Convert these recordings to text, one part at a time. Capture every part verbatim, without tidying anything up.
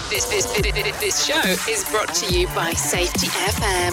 This, this, this, this show is brought to you by Safety F M.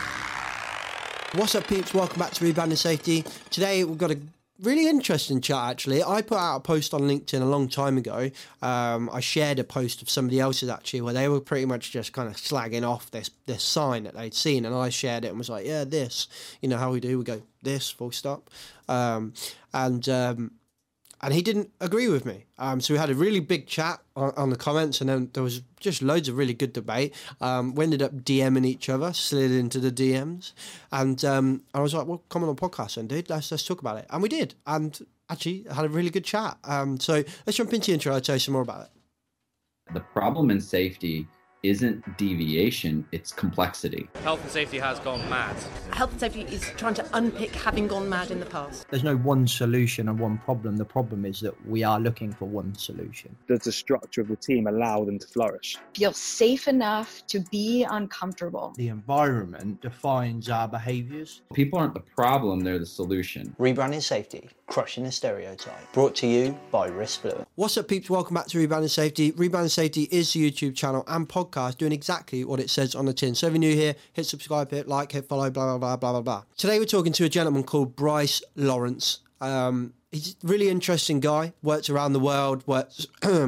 What's up, peeps? Welcome back to Rebounding Safety. Today we've got a really interesting chat, actually. I put out a post on LinkedIn a long time ago. Um, I shared a post of somebody else's, actually, where they were pretty much just kind of slagging off this this sign that they'd seen, and I shared it and was like, yeah, this. You know how we do? We go, this, full stop. Um, and... Um, And he didn't agree with me. Um, so we had a really big chat on, on the comments, and then there was just loads of really good debate. Um, we ended up DMing each other, slid into the D Ms. And um, I was like, well, come on the podcast then, dude. Let's, let's talk about it. And we did. And actually had a really good chat. Um, so let's jump into the intro. I'll tell you some more about it. The problem in safety isn't deviation, it's complexity. Health and safety has gone mad. Health and safety is trying to unpick having gone mad in the past. There's no one solution and one problem. The problem is that we are looking for one solution. Does the structure of the team allow them to flourish? Feel safe enough to be uncomfortable. The environment defines our behaviours. People aren't the problem, they're the solution. Rebranding Safety, crushing the stereotype. Brought to you by Risk Fluent. What's up, peeps? Welcome back to Rebounding Safety. Rebounding Safety is the YouTube channel and podcast doing exactly what it says on the tin. So if you're new here, hit subscribe, hit like, hit follow, blah, blah, blah, blah, blah, blah. Today we're talking to a gentleman called Bryce Lawrence. Um, he's a really interesting guy, works around the world, works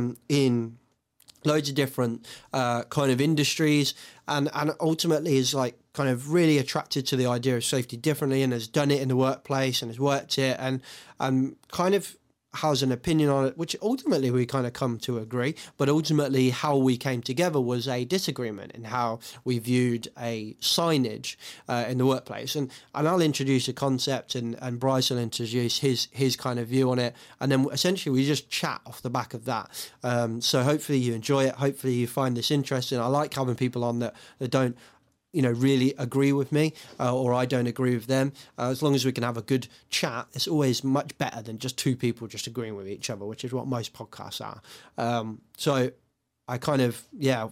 in loads of different uh, kind of industries, and, and ultimately is like kind of really attracted to the idea of safety differently, and has done it in the workplace and has worked it, and, and kind of has an opinion on it, which ultimately we kind of come to agree, but ultimately how we came together was a disagreement in how we viewed a signage uh, in the workplace. And and I'll introduce a concept, and, and Bryce will introduce his his kind of view on it, and then essentially we just chat off the back of that. Um, so hopefully you enjoy it, hopefully you find this interesting. I like having people on that, that don't you know, really agree with me, uh, or I don't agree with them. Uh, as long as we can have a good chat, it's always much better than just two people just agreeing with each other, which is what most podcasts are. Um, so I kind of, yeah,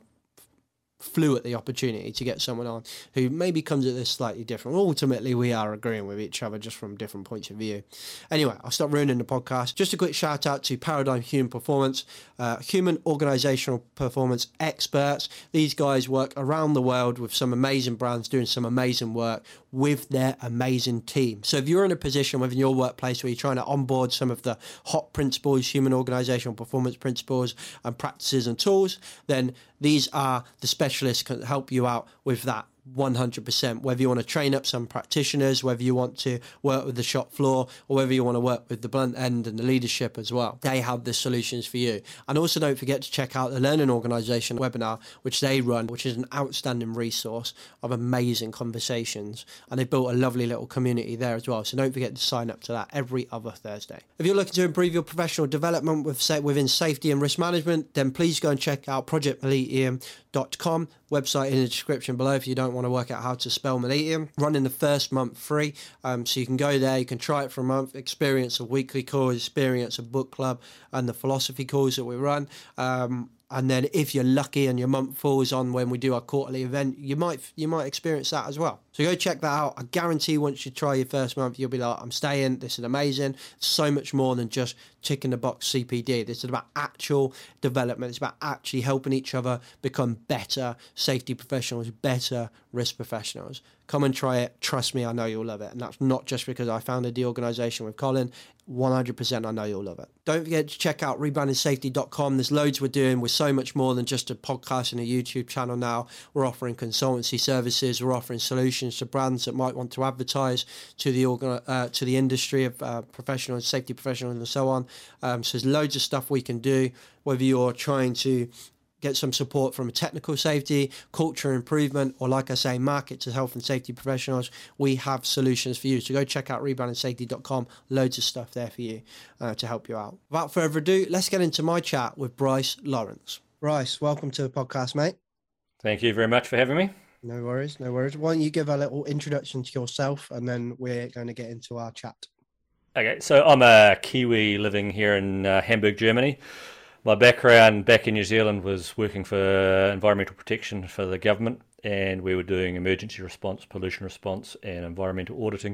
flew at the opportunity to get someone on who maybe comes at this slightly different. Ultimately, we are agreeing with each other just from different points of view. Anyway, I'll stop ruining the podcast. Just a quick shout out to Paradigm Human Performance, uh, human organizational performance experts. These guys work around the world with some amazing brands doing some amazing work with their amazing team. So if you're in a position within your workplace where you're trying to onboard some of the hot principles, human organizational performance principles and practices and tools, then these are the specialists can help you out with that one hundred percent. Whether you want to train up some practitioners, whether you want to work with the shop floor, or whether you want to work with the blunt end and the leadership as well, they have the solutions for you. And also don't forget to check out the Learning Organisation webinar, which they run, which is an outstanding resource of amazing conversations. And they built a lovely little community there as well. So don't forget to sign up to that every other Thursday. If you're looking to improve your professional development with, within safety and risk management, then please go and check out project millennium dot com, website in the description below if you don't want to work out how to spell Millennium. Running the first month free, um, so you can go there, you can try it for a month, experience a weekly course, experience a book club and the philosophy calls that we run. Um, and then if you're lucky and your month falls on when we do our quarterly event, you might you might experience that as well. So go check that out. I guarantee once you try your first month, you'll be like, I'm staying, this is amazing. It's so much more than just ticking the box C P D. This is about actual development. It's about actually helping each other become better safety professionals, better risk professionals. Come and try it. Trust me, I know you'll love it. And that's not just because I founded the organisation with Colin. one hundred percent I know you'll love it. Don't forget to check out rebounding safety dot com. There's loads we're doing. We're so much more than just a podcast and a YouTube channel now. We're offering consultancy services. We're offering solutions to brands that might want to advertise to the organ, uh, to the industry of uh, professionals, safety professionals and so on. Um, so there's loads of stuff we can do, whether you're trying to get some support from a technical safety, culture improvement, or like I say, market to health and safety professionals, we have solutions for you. So go check out rebounding safety dot com. Loads of stuff there for you uh, to help you out. Without further ado, let's get into my chat with Bryce Lawrence. Bryce, welcome to the podcast, mate. Thank you very much for having me. No worries, no worries. Why don't you give a little introduction to yourself, and then we're going to get into our chat. Okay, so I'm a Kiwi living here in uh, Hamburg, Germany. My background back in New Zealand was working for environmental protection for the government, and we were doing emergency response, pollution response, and environmental auditing.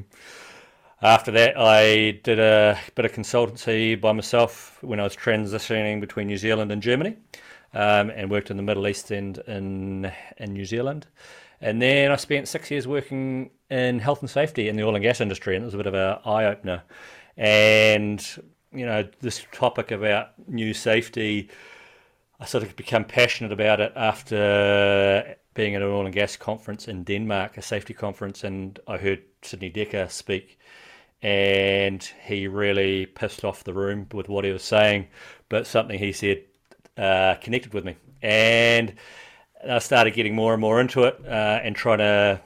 After that, I did a bit of consultancy by myself when I was transitioning between New Zealand and Germany. um, and worked in the Middle East and in in New Zealand. And then I spent six years working in health and safety in the oil and gas industry, and it was a bit of an eye-opener. And, you know, this topic about new safety, I sort of become passionate about it after being at an oil and gas conference in Denmark, a safety conference, and I heard Sidney Dekker speak, and he really pissed off the room with what he was saying, but something he said uh, connected with me. And I started getting more and more into it uh, and trying to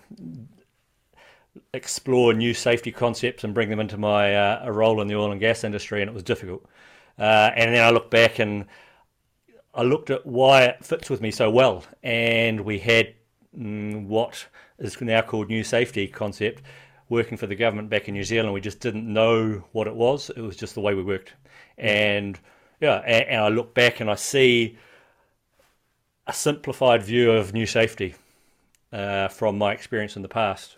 explore new safety concepts and bring them into my uh, a role in the oil and gas industry, and it was difficult. Uh, and then I looked back and I looked at why it fits with me so well, and we had mm, what is now called new safety concept working for the government back in New Zealand. We just didn't know what it was. It was just the way we worked. And yeah, and, and I look back and I see a simplified view of new safety uh, from my experience in the past.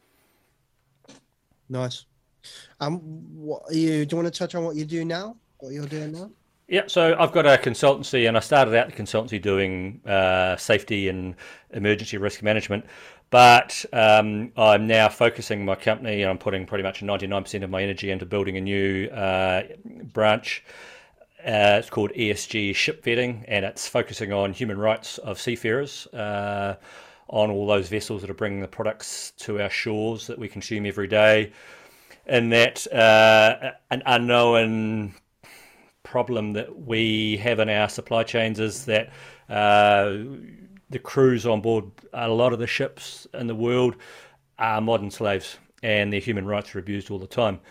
Nice. Um, what are you? Do you want to touch on what you do now? What you're doing now? Yeah, so I've got a consultancy, and I started out the consultancy doing uh, safety and emergency risk management, but um, I'm now focusing my company, and I'm putting pretty much ninety-nine percent of my energy into building a new uh, branch. Uh, it's called E S G Ship Vetting, and it's focusing on human rights of seafarers, uh, on all those vessels that are bringing the products to our shores that we consume every day, and that uh, an unknown problem that we have in our supply chains is that uh, the crews on board a lot of the ships in the world are modern slaves, and their human rights are abused all the time.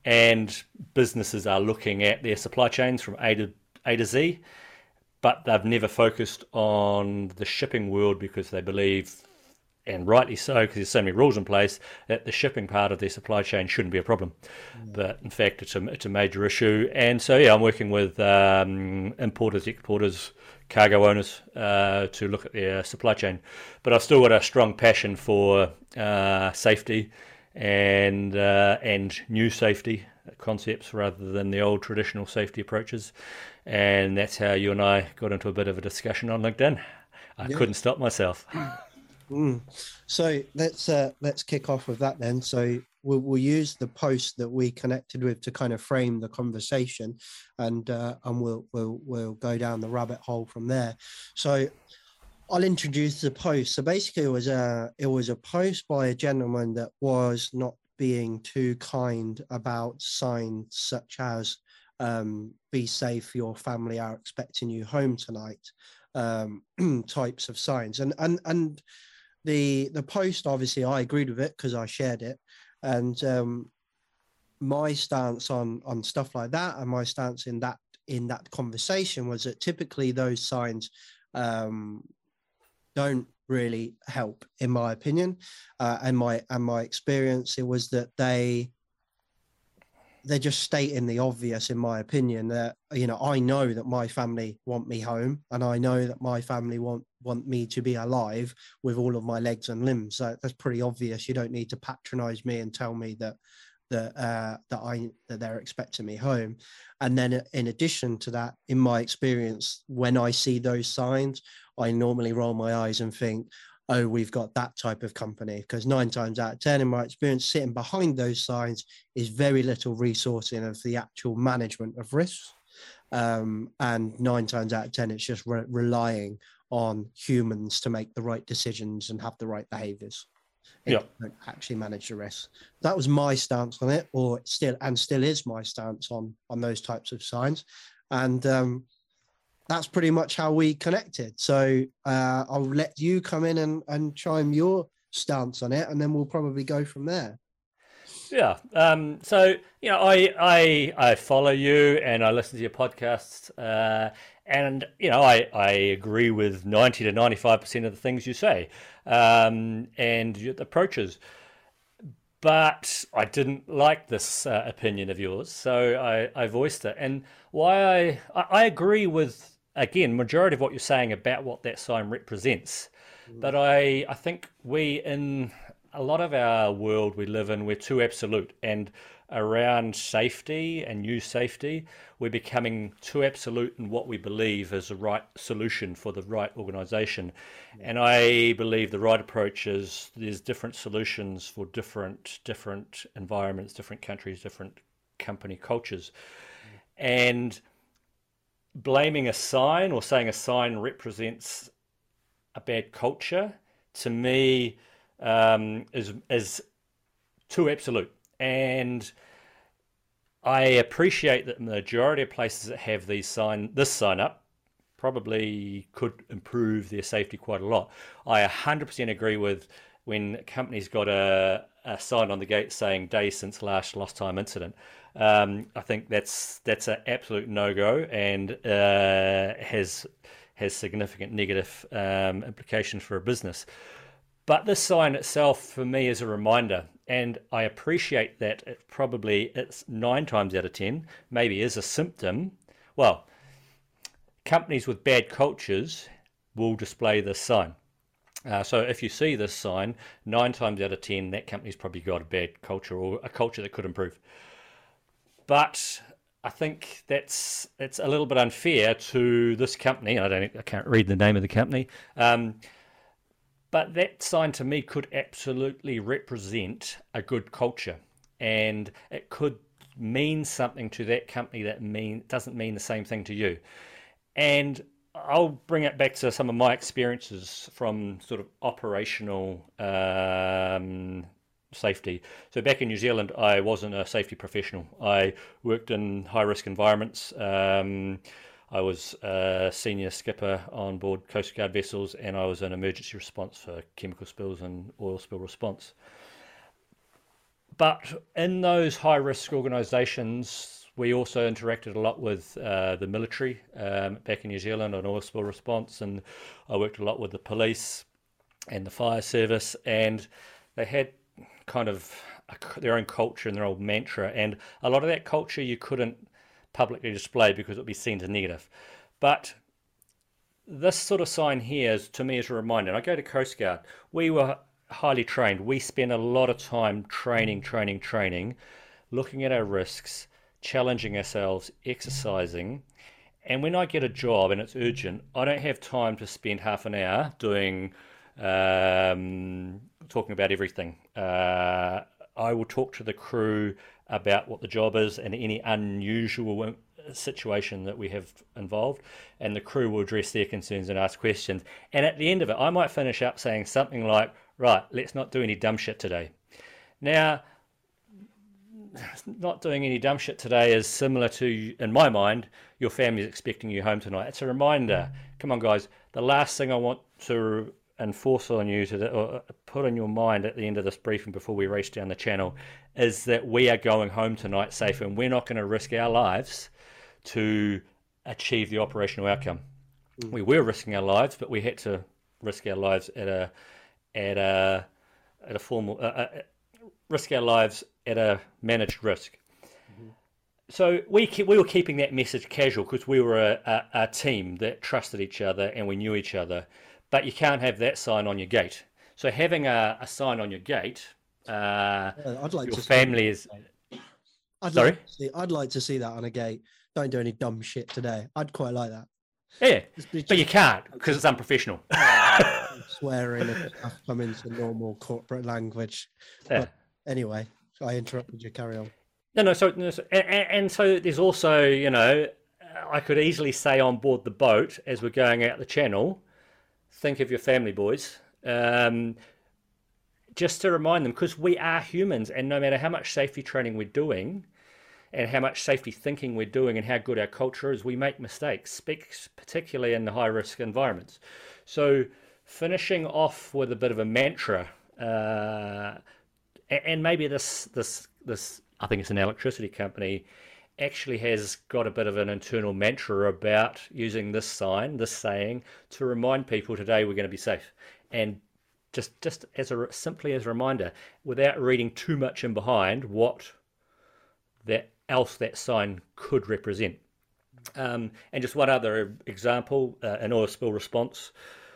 And businesses are looking at their supply chains from A to A to Z, but they've never focused on the shipping world because they believe, and rightly so, because there's so many rules in place, that the shipping part of their supply chain shouldn't be a problem. Mm. But in fact, it's a it's a major issue. And so yeah, I'm working with um, importers, exporters, cargo owners uh, to look at their supply chain. But I've still got a strong passion for uh, safety and uh, and new safety concepts rather than the old traditional safety approaches. And that's how you and I got into a bit of a discussion on LinkedIn. I yeah. couldn't stop myself. Mm. So let's uh, let's kick off with that then. So we'll, we'll use the post that we connected with to kind of frame the conversation, and uh, and we'll we'll we'll go down the rabbit hole from there. So I'll introduce the post. So basically, it was a it was a post by a gentleman that was not being too kind about signs such as um, "Be safe, your family are expecting you home tonight," um, types of signs, and and and. The the post, obviously, I agreed with it because I shared it, and um, my stance on on stuff like that, and my stance in that in that conversation was that typically those signs um, don't really help, in my opinion, uh, and my and my experience. It was that they they're just stating the obvious, in my opinion. That, you know, I know that my family want me home, and I know that my family want want me to be alive with all of my legs and limbs. So that's pretty obvious. You don't need to patronize me and tell me that that uh, that I that they're expecting me home. And then in addition to that, in my experience, when I see those signs, I normally roll my eyes and think, oh, we've got that type of company, because nine times out of ten, in my experience, sitting behind those signs is very little resourcing of the actual management of risks. Um, and nine times out of ten, it's just re- relying on humans to make the right decisions and have the right behaviors. It yeah. don't actually manage the risk. That was my stance on it, or still and still is my stance on on those types of signs. And um, that's pretty much how we connected. So uh, I'll let you come in and, and chime your stance on it, and then we'll probably go from there. Yeah. Um, so, you know, I, I, I follow you and I listen to your podcasts, uh, and, you know, I, I agree with ninety to ninety-five percent of the things you say, um, and your approaches. But I didn't like this uh, opinion of yours, so I, I voiced it. And why I, I agree with, again, majority of what you're saying about what that sign represents. Mm. But I, I think we in a lot of our world we live in, we're too absolute, and around safety and new safety, we're becoming too absolute in what we believe is the right solution for the right organisation. And I believe the right approach is there's different solutions for different different environments, different countries, different company cultures. And blaming a sign or saying a sign represents a bad culture, to me, um, is is too absolute. And I appreciate that the majority of places that have these sign this sign up probably could improve their safety quite a lot. I one hundred percent agree with when companies got a, a sign on the gate saying "Day since last lost time incident." Um, I think that's that's an absolute no-go, and uh, has has significant negative um, implications for a business. But this sign itself, for me, is a reminder, and I appreciate that it probably it's nine times out of ten maybe is a symptom. Well, companies with bad cultures will display this sign. Uh, so if you see this sign, nine times out of ten, that company's probably got a bad culture or a culture that could improve. But I think that's it's a little bit unfair to this company. I don't, I can't read the name of the company. Um, But that sign to me could absolutely represent a good culture, and it could mean something to that company that mean doesn't mean the same thing to you. And I'll bring it back to some of my experiences from sort of operational um, safety. So back in New Zealand, I wasn't a safety professional. I worked in high-risk environments. Um, I was a senior skipper on board Coast Guard vessels, and I was in emergency response for chemical spills and oil spill response. But in those high-risk organisations, we also interacted a lot with uh, the military um, back in New Zealand on oil spill response, and I worked a lot with the police and the fire service, and they had kind of a, their own culture and their own mantra, and a lot of that culture you couldn't publicly display because it would be seen as negative. But this sort of sign here is, to me, is a reminder. And I go to Coast Guard. We were highly trained. We spent a lot of time training, training, training, looking at our risks, challenging ourselves, exercising. And when I get a job and it's urgent, I don't have time to spend half an hour doing um, talking about everything. Uh, I will talk to the crew about what the job is and any unusual situation that we have involved, and the crew will address their concerns and ask questions. And at the end of it, I might finish up saying something like, right, let's not do any dumb shit today. Now, not doing any dumb shit today is similar to, in my mind, your family's expecting you home tonight. It's a reminder. Come on, guys, the last thing I want to enforce on you to or put in your mind at the end of this briefing before we race down the channel is that we are going home tonight safe, and we're not going to risk our lives to achieve the operational outcome. Mm. We were risking our lives, but we had to risk our lives at a at a at a formal uh, uh, risk our lives at a managed risk. Mm-hmm. So we keep, we were keeping that message casual because we were a, a, a team that trusted each other and we knew each other. But you can't have that sign on your gate. So having a, a sign on your gate, uh, I'd like your to family is. I'd Sorry, like to see, I'd like to see that on a gate. Don't do any dumb shit today. I'd quite like that. Yeah, Just, just, but you can't because it's unprofessional. Swearing and stuff come into normal corporate language. Yeah. But anyway, I interrupted you. Carry on. No, no. So, no, so and, and so there's also, you know, I could easily say on board the boat as we're going out the channel, think of your family, boys. Um, just to remind them, because we are humans, and no matter how much safety training we're doing and how much safety thinking we're doing and how good our culture is, we make mistakes, particularly in the high-risk environments. So finishing off with a bit of a mantra, uh, and maybe this, this, this, I think it's an electricity company, actually has got a bit of an internal mantra about using this sign, this saying, to remind people today we're going to be safe. And just just as a simply as a reminder, without reading too much in behind what that else that sign could represent. Um, and just one other example, uh, an oil spill response.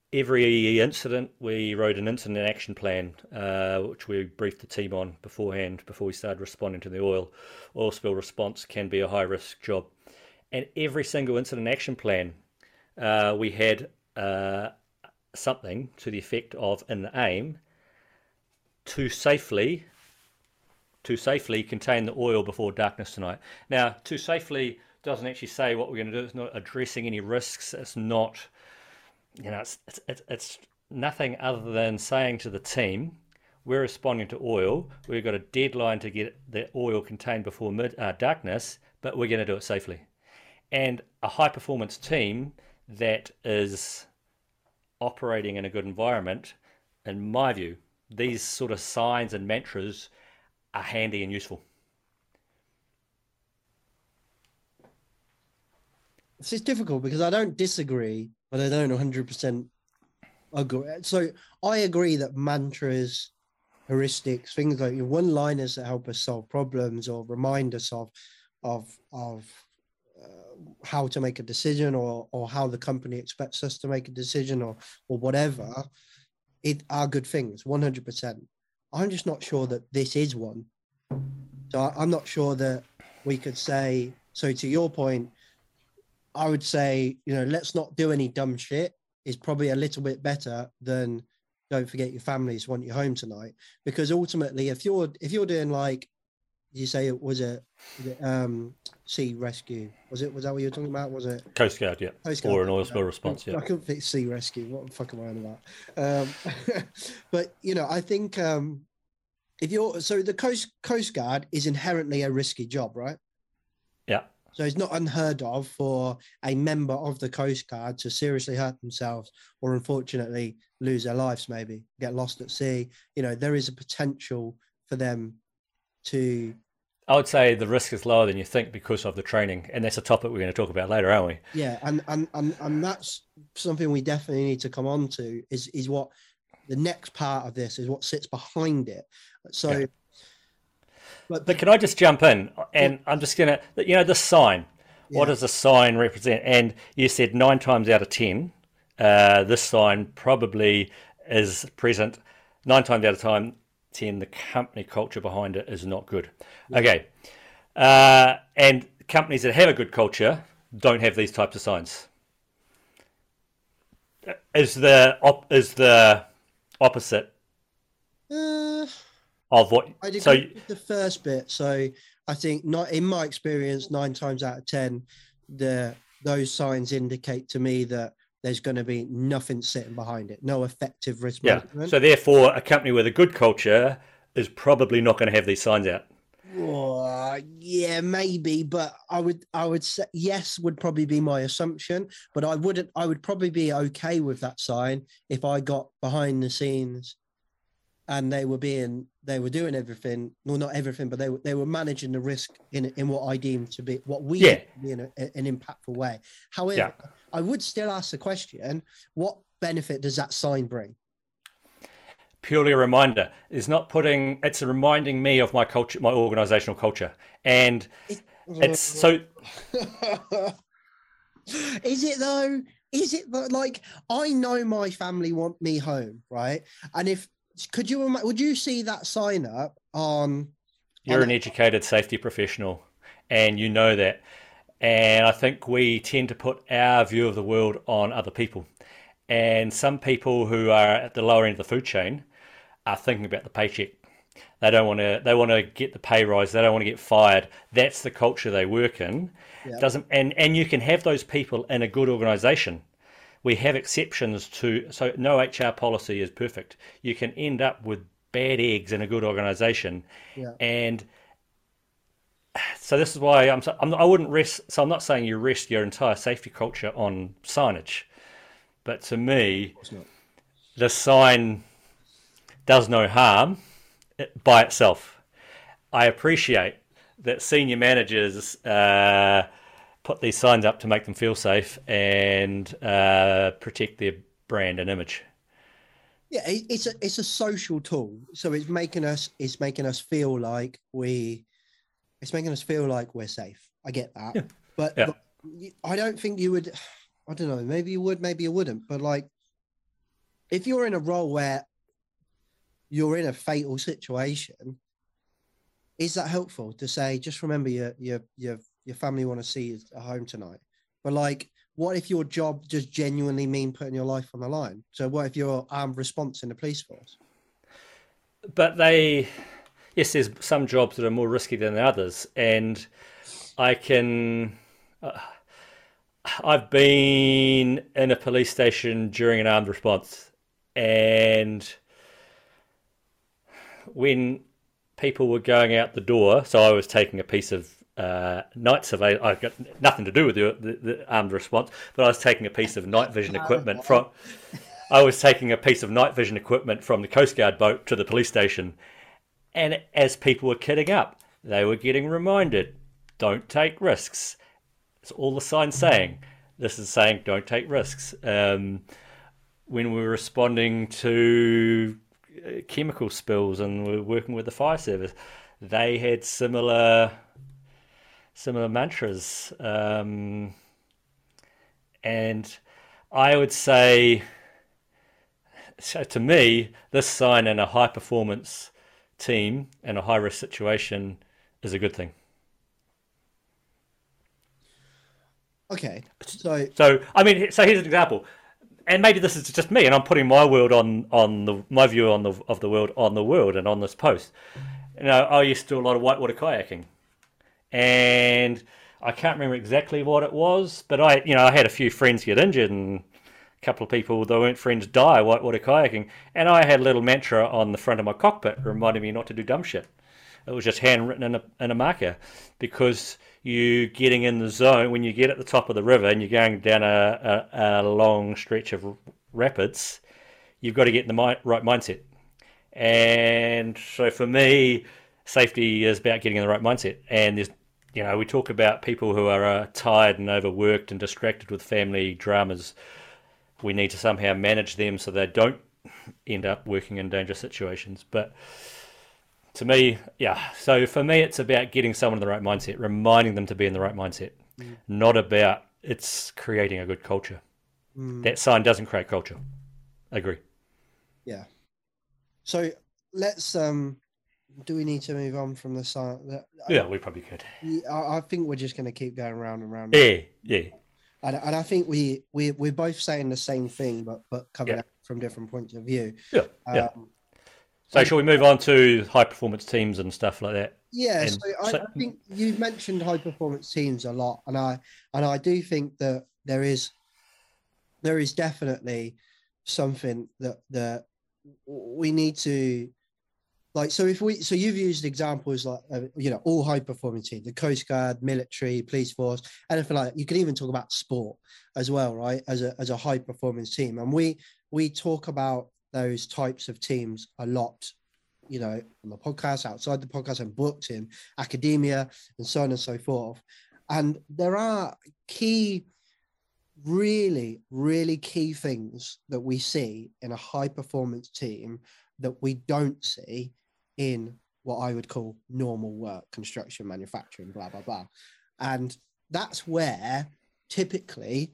every incident, we wrote an incident action plan, uh, which we briefed the team on beforehand, before we started responding to the oil. Oil spill response can be a high-risk job. And every single incident action plan, uh, we had uh, something to the effect of, in the aim, to safely, to safely contain the oil before darkness tonight. Now, to safely doesn't actually say what we're going to do. It's not addressing any risks. It's not... You know, it's, it's it's nothing other than saying to the team, we're responding to oil. We've got a deadline to get the oil contained before mid uh, darkness, but we're going to do it safely. And a high-performance team that is operating in a good environment, in my view, these sort of signs and mantras are handy and useful. It's just difficult because I don't disagree, but I don't one hundred percent agree. So I agree that mantras, heuristics, things like one-liners that help us solve problems or remind us of of of uh, how to make a decision, or or how the company expects us to make a decision, or or whatever, it are good things, one hundred percent. I'm just not sure that this is one. So I, I'm not sure that we could say, so to your point, I would say, you know, let's not do any dumb shit is probably a little bit better than don't forget your families want you home tonight. Because ultimately, if you're if you're doing like you say it was a was it, um, sea rescue, was it was that what you were talking about? Was it Coast Guard? Yeah, Coast Guard, or an oil spill response? Yeah, I couldn't think sea rescue. What the fuck am I on about? Um, but you know, I think um, if you're so the Coast Coast Guard is inherently a risky job, right? Yeah. So it's not unheard of for a member of the Coast Guard to seriously hurt themselves or unfortunately lose their lives, maybe get lost at sea. You know, there is a potential for them to... I would say the risk is lower than you think because of the training. And that's a topic we're going to talk about later, aren't we? Yeah, and and, and, and that's something we definitely need to come on to is, is what the next part of this is, what sits behind it. So... Yeah. But, but can I just jump in? And I'm just going to, you know, the sign. Yeah. What does the sign represent? And you said nine times out of ten, uh, this sign probably is present. Nine times out of time, ten, the company culture behind it is not good. Yeah. Okay. Uh, and companies that have a good culture don't have these types of signs. Is the, op- is the opposite... Uh... Of what? I agree so with the first bit. So I think, not in my experience, nine times out of ten, the those signs indicate to me that there's going to be nothing sitting behind it, no effective risk yeah. management. So therefore, a company with a good culture is probably not going to have these signs out. Oh, yeah, maybe, but I would, I would say yes would probably be my assumption, but I wouldn't. I would probably be okay with that sign if I got behind the scenes. And they were being, they were doing everything. Well, not everything, but they were they were managing the risk in in what I deem to be what we yeah. be in a, an impactful way. However, yeah. I would still ask the question: what benefit does that sign bring? Purely a reminder. It's not putting. It's reminding me of my culture, my organizational culture, and it, it's so. Is it though? Is it like I know my family want me home, right? And if Could you, would you see that sign up on... You're on an educated safety professional and you know that. And I think we tend to put our view of the world on other people. And some people who are at the lower end of the food chain are thinking about the paycheck. They don't want to, they want to get the pay rise. They don't want to get fired. That's the culture they work in. Yeah. Doesn't, and, and you can have those people in a good organization. We have exceptions to, so no H R policy is perfect. You can end up with bad eggs in a good organization. Yeah. And so this is why I'm, I'm I wouldn't rest, so I'm not saying you rest your entire safety culture on signage, but to me, the sign does no harm by itself. I appreciate that senior managers, uh, put these signs up to make them feel safe and uh, protect their brand and image. Yeah, it's a it's a social tool, so it's making us it's making us feel like we, it's making us feel like we're safe. I get that, yeah. But, yeah. but I don't think you would. I don't know. Maybe you would, maybe you wouldn't. But like, if you're in a role where you're in a fatal situation, is that helpful to say, just remember your your your your family want to see you at home tonight? But like, what if your job does genuinely mean putting your life on the line? So what if you're armed response in the police force? But they, yes, there's some jobs that are more risky than others, and I can. Uh, I've been in a police station during an armed response, and when people were going out the door, so I was taking a piece of uh, night survey. I got nothing to do with the, the, the armed response, but I was taking a piece of night vision equipment from. I was taking a piece of night vision equipment from the Coast Guard boat to the police station, and as people were kitting up, they were getting reminded, "Don't take risks." It's all the signs saying. This is saying, "Don't take risks." Um, when we were responding to chemical spills and we're working with the fire service, they had similar similar mantras, um, and I would say, so to me, this sign in a high performance team in a high risk situation is a good thing. Okay, so so I mean, so here's an example. And maybe this is just me, and I'm putting my world on, on the my view on the of the world on the world and on this post. You know, I used to do a lot of whitewater kayaking, and I can't remember exactly what it was, but I, you know, I had a few friends get injured, and a couple of people that weren't friends die whitewater kayaking, and I had a little mantra on the front of my cockpit reminding me not to do dumb shit. It was just handwritten in a in a marker, because you getting in the zone, when you get at the top of the river and you're going down a, a, a long stretch of rapids, you've got to get in the mi- right mindset. And so for me, safety is about getting in the right mindset. And there's, you know, we talk about people who are uh, tired and overworked and distracted with family dramas. We need to somehow manage them so they don't end up working in dangerous situations. But to me, yeah, so for me, it's about getting someone in the right mindset, reminding them to be in the right mindset, mm. not about it's creating a good culture. Mm. That sign doesn't create culture. I agree. Yeah. So let's, um, do we need to move on from the sign? Yeah, we probably could. I, I think we're just going to keep going round and round. Yeah, yeah. And, and I think we, we, we're both saying the same thing, but, but coming yeah. at from different points of view. Yeah, um, yeah. So shall we move on to high performance teams and stuff like that? Yeah, and so I, so, I think you've mentioned high performance teams a lot, and I and I do think that there is there is definitely something that that we need to like. So if we so you've used examples like uh, you know all high performance teams, the Coast Guard, military, police force, anything like that. You can even talk about sport as well, right? As a as a high performance team, and we we talk about those types of teams a lot, you know, on the podcast, outside the podcast, and books, in academia, and so on and so forth. And there are key, really, really key things that we see in a high performance team that we don't see in what I would call normal work, construction, manufacturing, blah, blah, blah. And that's where typically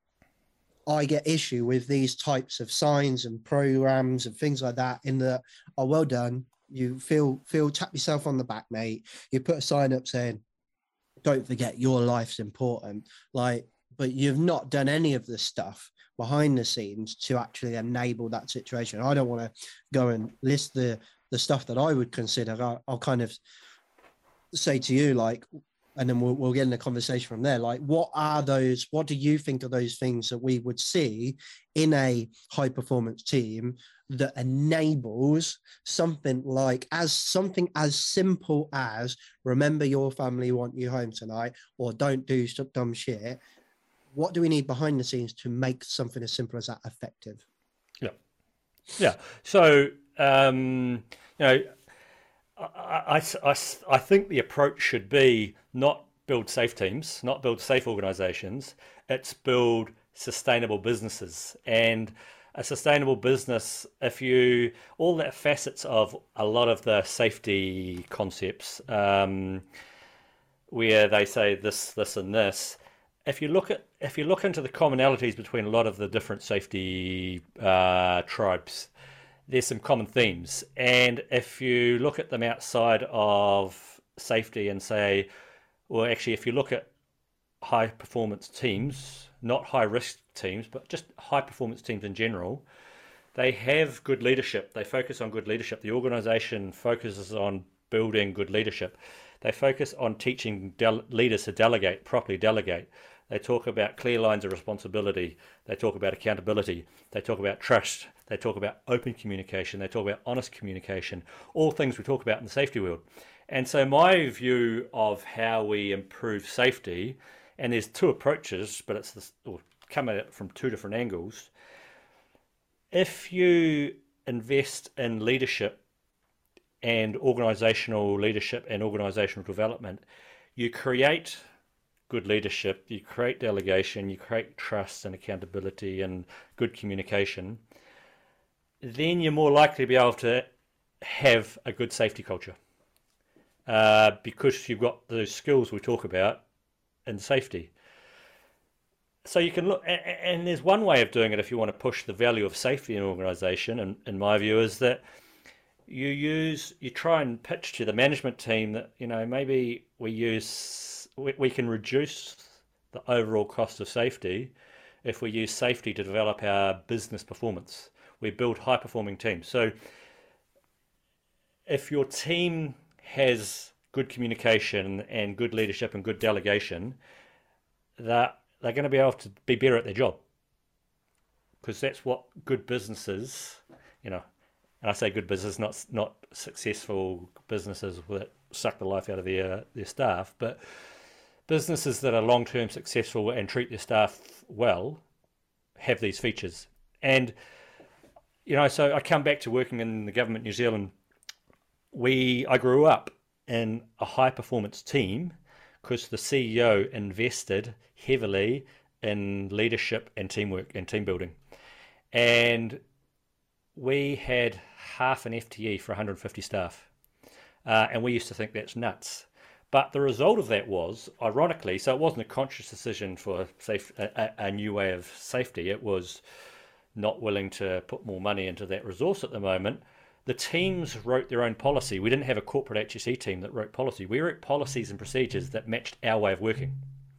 I get issue with these types of signs and programs and things like that, in that, oh, well done. You feel, feel, tap yourself on the back, mate. You put a sign up saying, don't forget your life's important. Like, but you've not done any of the stuff behind the scenes to actually enable that situation. I don't want to go and list the, the stuff that I would consider. I'll, I'll kind of say to you, like, and then we'll, we'll get in the conversation from there. Like, what are those, what do you think are those things that we would see in a high performance team that enables something like as something as simple as remember your family want you home tonight, or don't do some dumb shit? What do we need behind the scenes to make something as simple as that effective? Yeah. Yeah. So, um, you know, I, I, I, I think the approach should be not build safe teams, not build safe organizations. It's build sustainable businesses. And a sustainable business, if you, all the facets of a lot of the safety concepts, um, where they say this, this, and this, if you look at if you look into the commonalities between a lot of the different safety uh, tribes, there's some common themes. And if you look at them outside of safety and say, well, actually, if you look at high performance teams, not high risk teams, but just high performance teams in general, they have good leadership. They focus on good leadership. The organization focuses on building good leadership. They focus on teaching del- leaders to delegate, properly delegate. They talk about clear lines of responsibility. They talk about accountability. They talk about trust. They talk about open communication. They talk about honest communication, all things we talk about in the safety world. And so my view of how we improve safety, and there's two approaches, but it's this, or come at it from two different angles. If you invest in leadership and organizational leadership and organizational development, you create good leadership, you create delegation, you create trust and accountability and good communication, then you're more likely to be able to have a good safety culture uh, because you've got those skills we talk about in safety. So you can look, and there's one way of doing it if you want to push the value of safety in an organization, and in my view, is that you use, you try and pitch to the management team that, you know, maybe we use, we, we can reduce the overall cost of safety if we use safety to develop our business performance. We build high performing teams. So if your team has good communication and good leadership and good delegation, that they're going to be able to be better at their job, because that's what good businesses, you know, and I say good business, not not successful businesses that suck the life out of their their staff, but businesses that are long-term successful and treat their staff well have these features. And, you know, so I come back to working in the government New Zealand. We I grew up in a high-performance team because the C E O invested heavily in leadership and teamwork and team building. And we had half an F T E for one hundred fifty staff. Uh, and we used to think that's nuts. But the result of that was, ironically, so it wasn't a conscious decision for safe, a, a new way of safety. It was not willing to put more money into that resource at the moment. The teams wrote their own policy. We didn't have a corporate H S E team that wrote policy. We wrote policies and procedures that matched our way of working.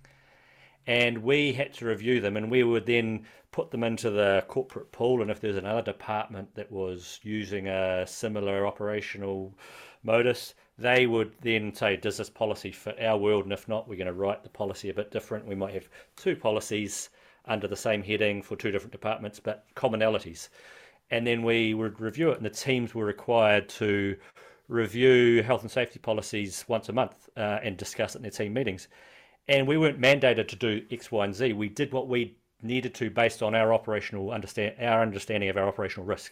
And we had to review them, and we would then put them into the corporate pool. And if there's another department that was using a similar operational modus, they would then say, does this policy fit our world? And if not, we're going to write the policy a bit different. We might have two policies under the same heading for two different departments, but commonalities. And then we would review it, and the teams were required to review health and safety policies once a month uh, and discuss it in their team meetings. And we weren't mandated to do X, Y, and Z. We did what we needed to based on our operational understand, our understanding of our operational risk.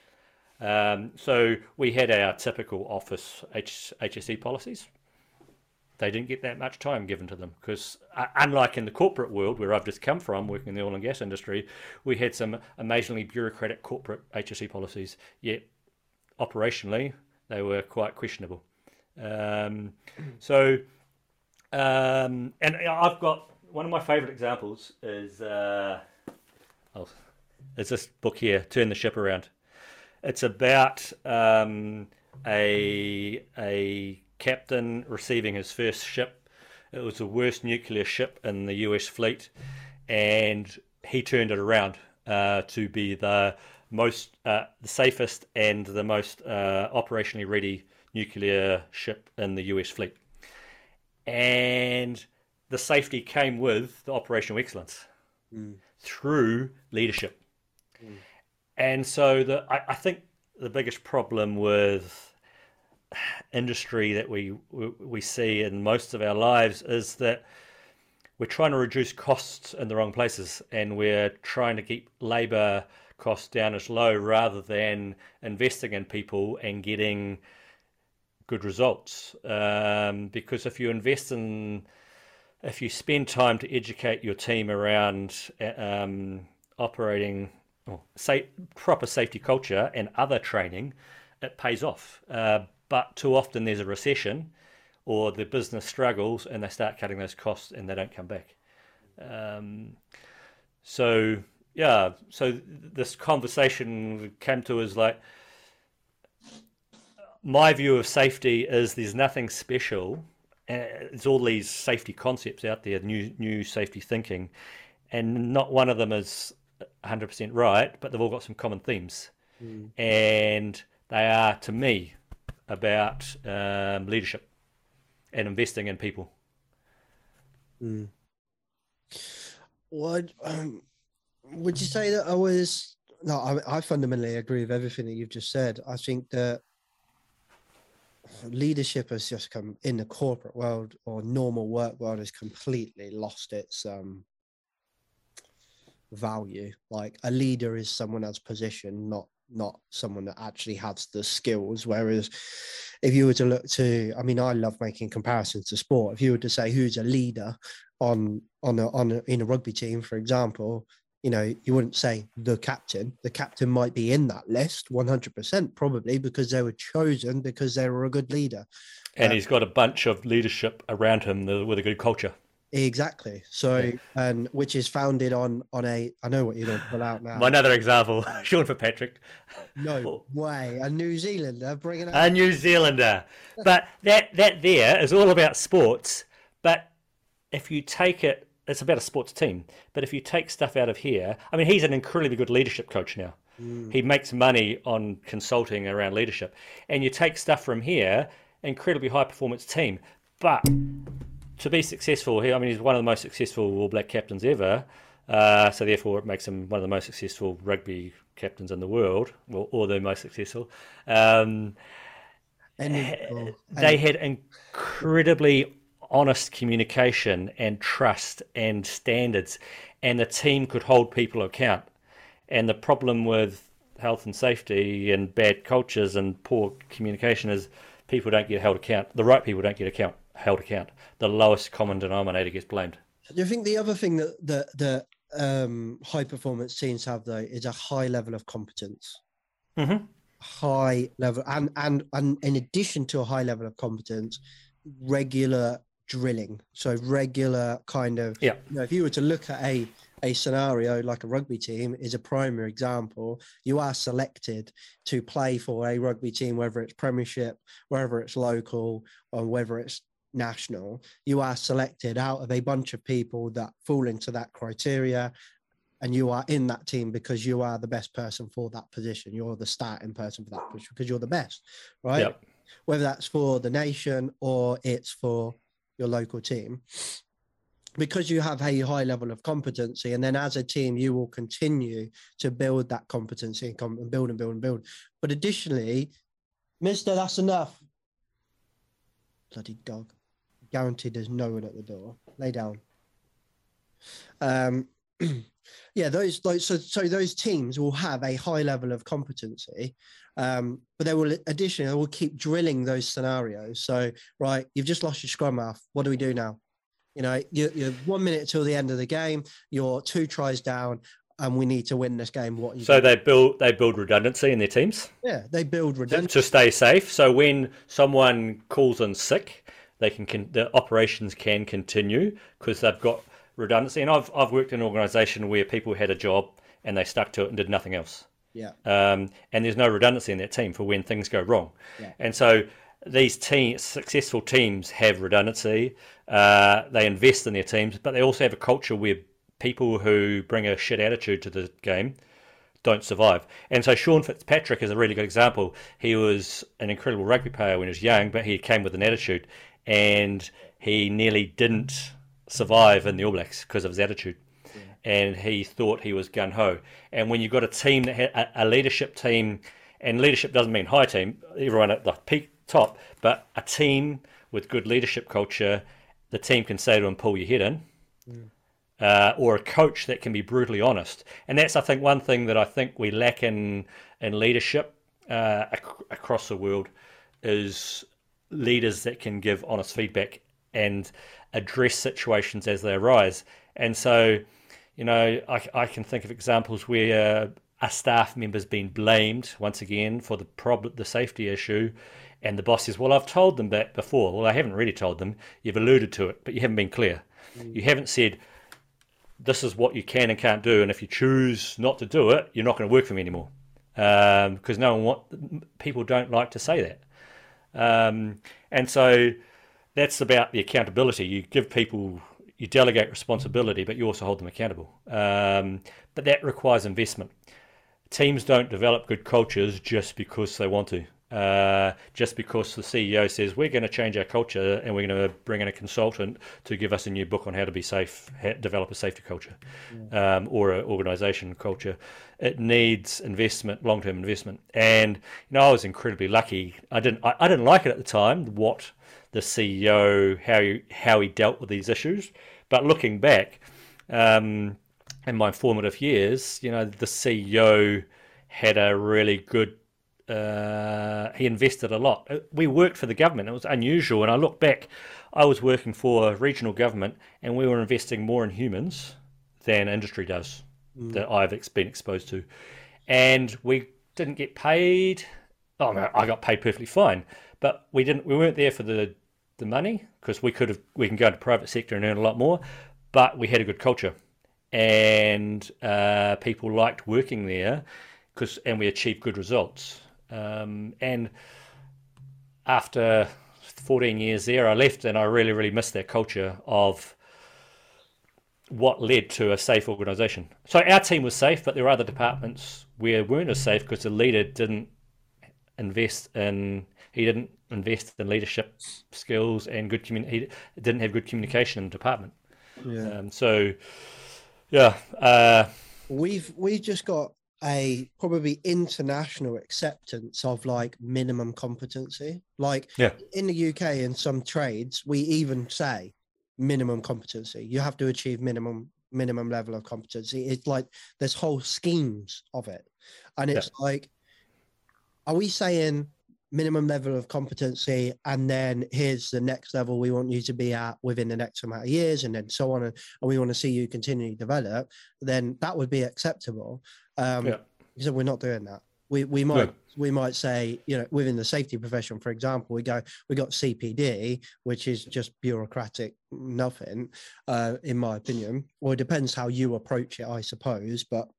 Um, so we had our typical office H, HSE policies. They didn't get that much time given to them because, uh, unlike in the corporate world where I've just come from, working in the oil and gas industry, we had some amazingly bureaucratic corporate H S E policies. Yet, operationally, they were quite questionable. Um, so. Um, and I've got one of my favourite examples is uh, oh, is this book here, Turn the Ship Around. It's about um, a a captain receiving his first ship. It was the worst nuclear ship in the U S fleet, and he turned it around uh, to be the most uh, the safest and the most uh, operationally ready nuclear ship in the U S fleet. And the safety came with the operational excellence mm. through leadership. Mm. And so the I, I think the biggest problem with industry that we, we we see in most of our lives is that we're trying to reduce costs in the wrong places, and we're trying to keep labour costs down as low rather than investing in people and getting good results. Um, because if you invest in, if you spend time to educate your team around um, operating oh, say, proper safety culture and other training, it pays off. Uh, but too often there's a recession or the business struggles and they start cutting those costs and they don't come back. Um, so yeah, so this conversation came to us like, my view of safety is there's nothing special. Uh, there's all these safety concepts out there, new new safety thinking, and not one of them is one hundred percent right, but they've all got some common themes. Mm. And they are, to me, about um, leadership and investing in people. Mm. Would, um, would you say that I was... No, I, I fundamentally agree with everything that you've just said. I think that leadership has just come in the corporate world or normal work world has completely lost its um value. Like, a leader is someone that's positioned, not not someone that actually has the skills. Whereas if you were to look to, I mean, I love making comparisons to sport. If you were to say who's a leader on on a, on a, in a rugby team, for example, you know, you wouldn't say the captain. The captain might be in that list one hundred percent probably because they were chosen because they were a good leader. And uh, he's got a bunch of leadership around him with a good culture. Exactly. So, yeah. And which is founded on, on a, I know what you're going to pull out now. Another example, Sean Fitzpatrick. No way. A New Zealander bringing A New Zealander. But that, that there is all about sports. But if you take it, it's about a sports team. But if you take stuff out of here, I mean, he's an incredibly good leadership coach now. Mm. He makes money on consulting around leadership. And you take stuff from here, incredibly high performance team. But to be successful here, I mean, he's one of the most successful All Black captains ever. Uh, so therefore, it makes him one of the most successful rugby captains in the world, or, or the most successful. Um, and, oh, they and... had incredibly honest communication and trust and standards, and the team could hold people account. And the problem with health and safety and bad cultures and poor communication is people don't get held account. The right people don't get account held account. The lowest common denominator gets blamed. Do you think the other thing that that, that um, high performance teams have though is a high level of competence? Mm-hmm. High level, and and and in addition to a high level of competence, regular drilling. So regular kind of, yeah. You know, if you were to look at a a scenario like a rugby team is a primary example, you are selected to play for a rugby team, whether it's Premiership, whether it's local, or whether it's national. You are selected out of a bunch of people that fall into that criteria, and you are in that team because you are the best person for that position. You're the starting person for that position because you're the best, right? Yep. Whether that's for the nation or it's for your local team, because you have a high level of competency, and then as a team you will continue to build that competency and, com- and build and build and build. But additionally, mister, that's enough. Bloody dog. Guaranteed there's no one at the door. Lay down. Um, yeah, those, those so, so those teams will have a high level of competency, um, but they will additionally they will keep drilling those scenarios. So, right, you've just lost your scrum half. What do we do now? You know, you're, you're one minute till the end of the game. You're two tries down, and we need to win this game. What? You so do? they build they build redundancy in their teams. Yeah, they build redundancy to stay safe. So when someone calls in sick, they can, can the operations can continue because they've got redundancy. And I've I've worked in an organisation where people had a job and they stuck to it and did nothing else. Yeah. Um, and there's no redundancy in that team for when things go wrong. Yeah. And so these team successful teams have redundancy. Uh, they invest in their teams, but they also have a culture where people who bring a shit attitude to the game don't survive. And so Sean Fitzpatrick is a really good example. He was an incredible rugby player when he was young, but he came with an attitude, and he nearly didn't survive in the All Blacks because of his attitude. Yeah. And he thought he was gung-ho. And when you've got a team that had a, a leadership team, and leadership doesn't mean high team, everyone at the peak top, but a team with good leadership culture, the team can say to him, pull your head in. Mm. Uh, or a coach that can be brutally honest. And that's, I think, one thing that I think we lack in, in leadership uh, ac- across the world is leaders that can give honest feedback and address situations as they arise. And so, you know, I, I can think of examples where a staff member's been blamed, once again, for the problem, the safety issue, and the boss says, well, I've told them that before. Well, I haven't really told them. You've alluded to it, but you haven't been clear. Mm. You haven't said, this is what you can and can't do, and if you choose not to do it, you're not going to work for me anymore. Um, because no one want, people don't like to say that. Um, and so that's about the accountability. You give people, you delegate responsibility, but you also hold them accountable. Um, but that requires investment. Teams don't develop good cultures just because they want to. Uh, just because the C E O says we're going to change our culture and we're going to bring in a consultant to give us a new book on how to be safe, ha- develop a safety culture, yeah. um, or an organisation culture. It needs investment, long-term investment. And you know, I was incredibly lucky. I didn't, I, I didn't like it at the time. What the C E O, how he, how he dealt with these issues, but looking back, um, in my formative years, you know, the C E O had a really good. Uh, he invested a lot. We worked for the government. It was unusual. And I look back, I was working for regional government and we were investing more in humans than industry does mm. that I've ex- been exposed to. And we didn't get paid. Oh, no, I got paid perfectly fine. But we didn't. We weren't there for the, the money because we could have. We can go into private sector and earn a lot more. But we had a good culture. And uh, people liked working there because, and we achieved good results. Um, and after fourteen years there, I left and I really, really missed that culture of what led to a safe organisation. So our team was safe, but there were other departments where weren't as safe because the leader didn't invest in, he didn't invest in leadership skills and good commun- he didn't have good communication in the department. Yeah. Um, so, yeah. Uh, we've, we've just got a probably international acceptance of like minimum competency. Like yeah. in the U K, in some trades, we even say minimum competency. You have to achieve minimum minimum level of competency. It's like there's whole schemes of it, and it's yeah. like, are we saying minimum level of competency and then here's the next level we want you to be at within the next amount of years, and then so on, and, and we want to see you continually develop? Then that would be acceptable. Um, yeah. So we're not doing that. We we might no. we might say, you know, within the safety profession, for example, we go we got C P D, which is just bureaucratic nothing, uh, in my opinion. Or it depends how you approach it, I suppose. But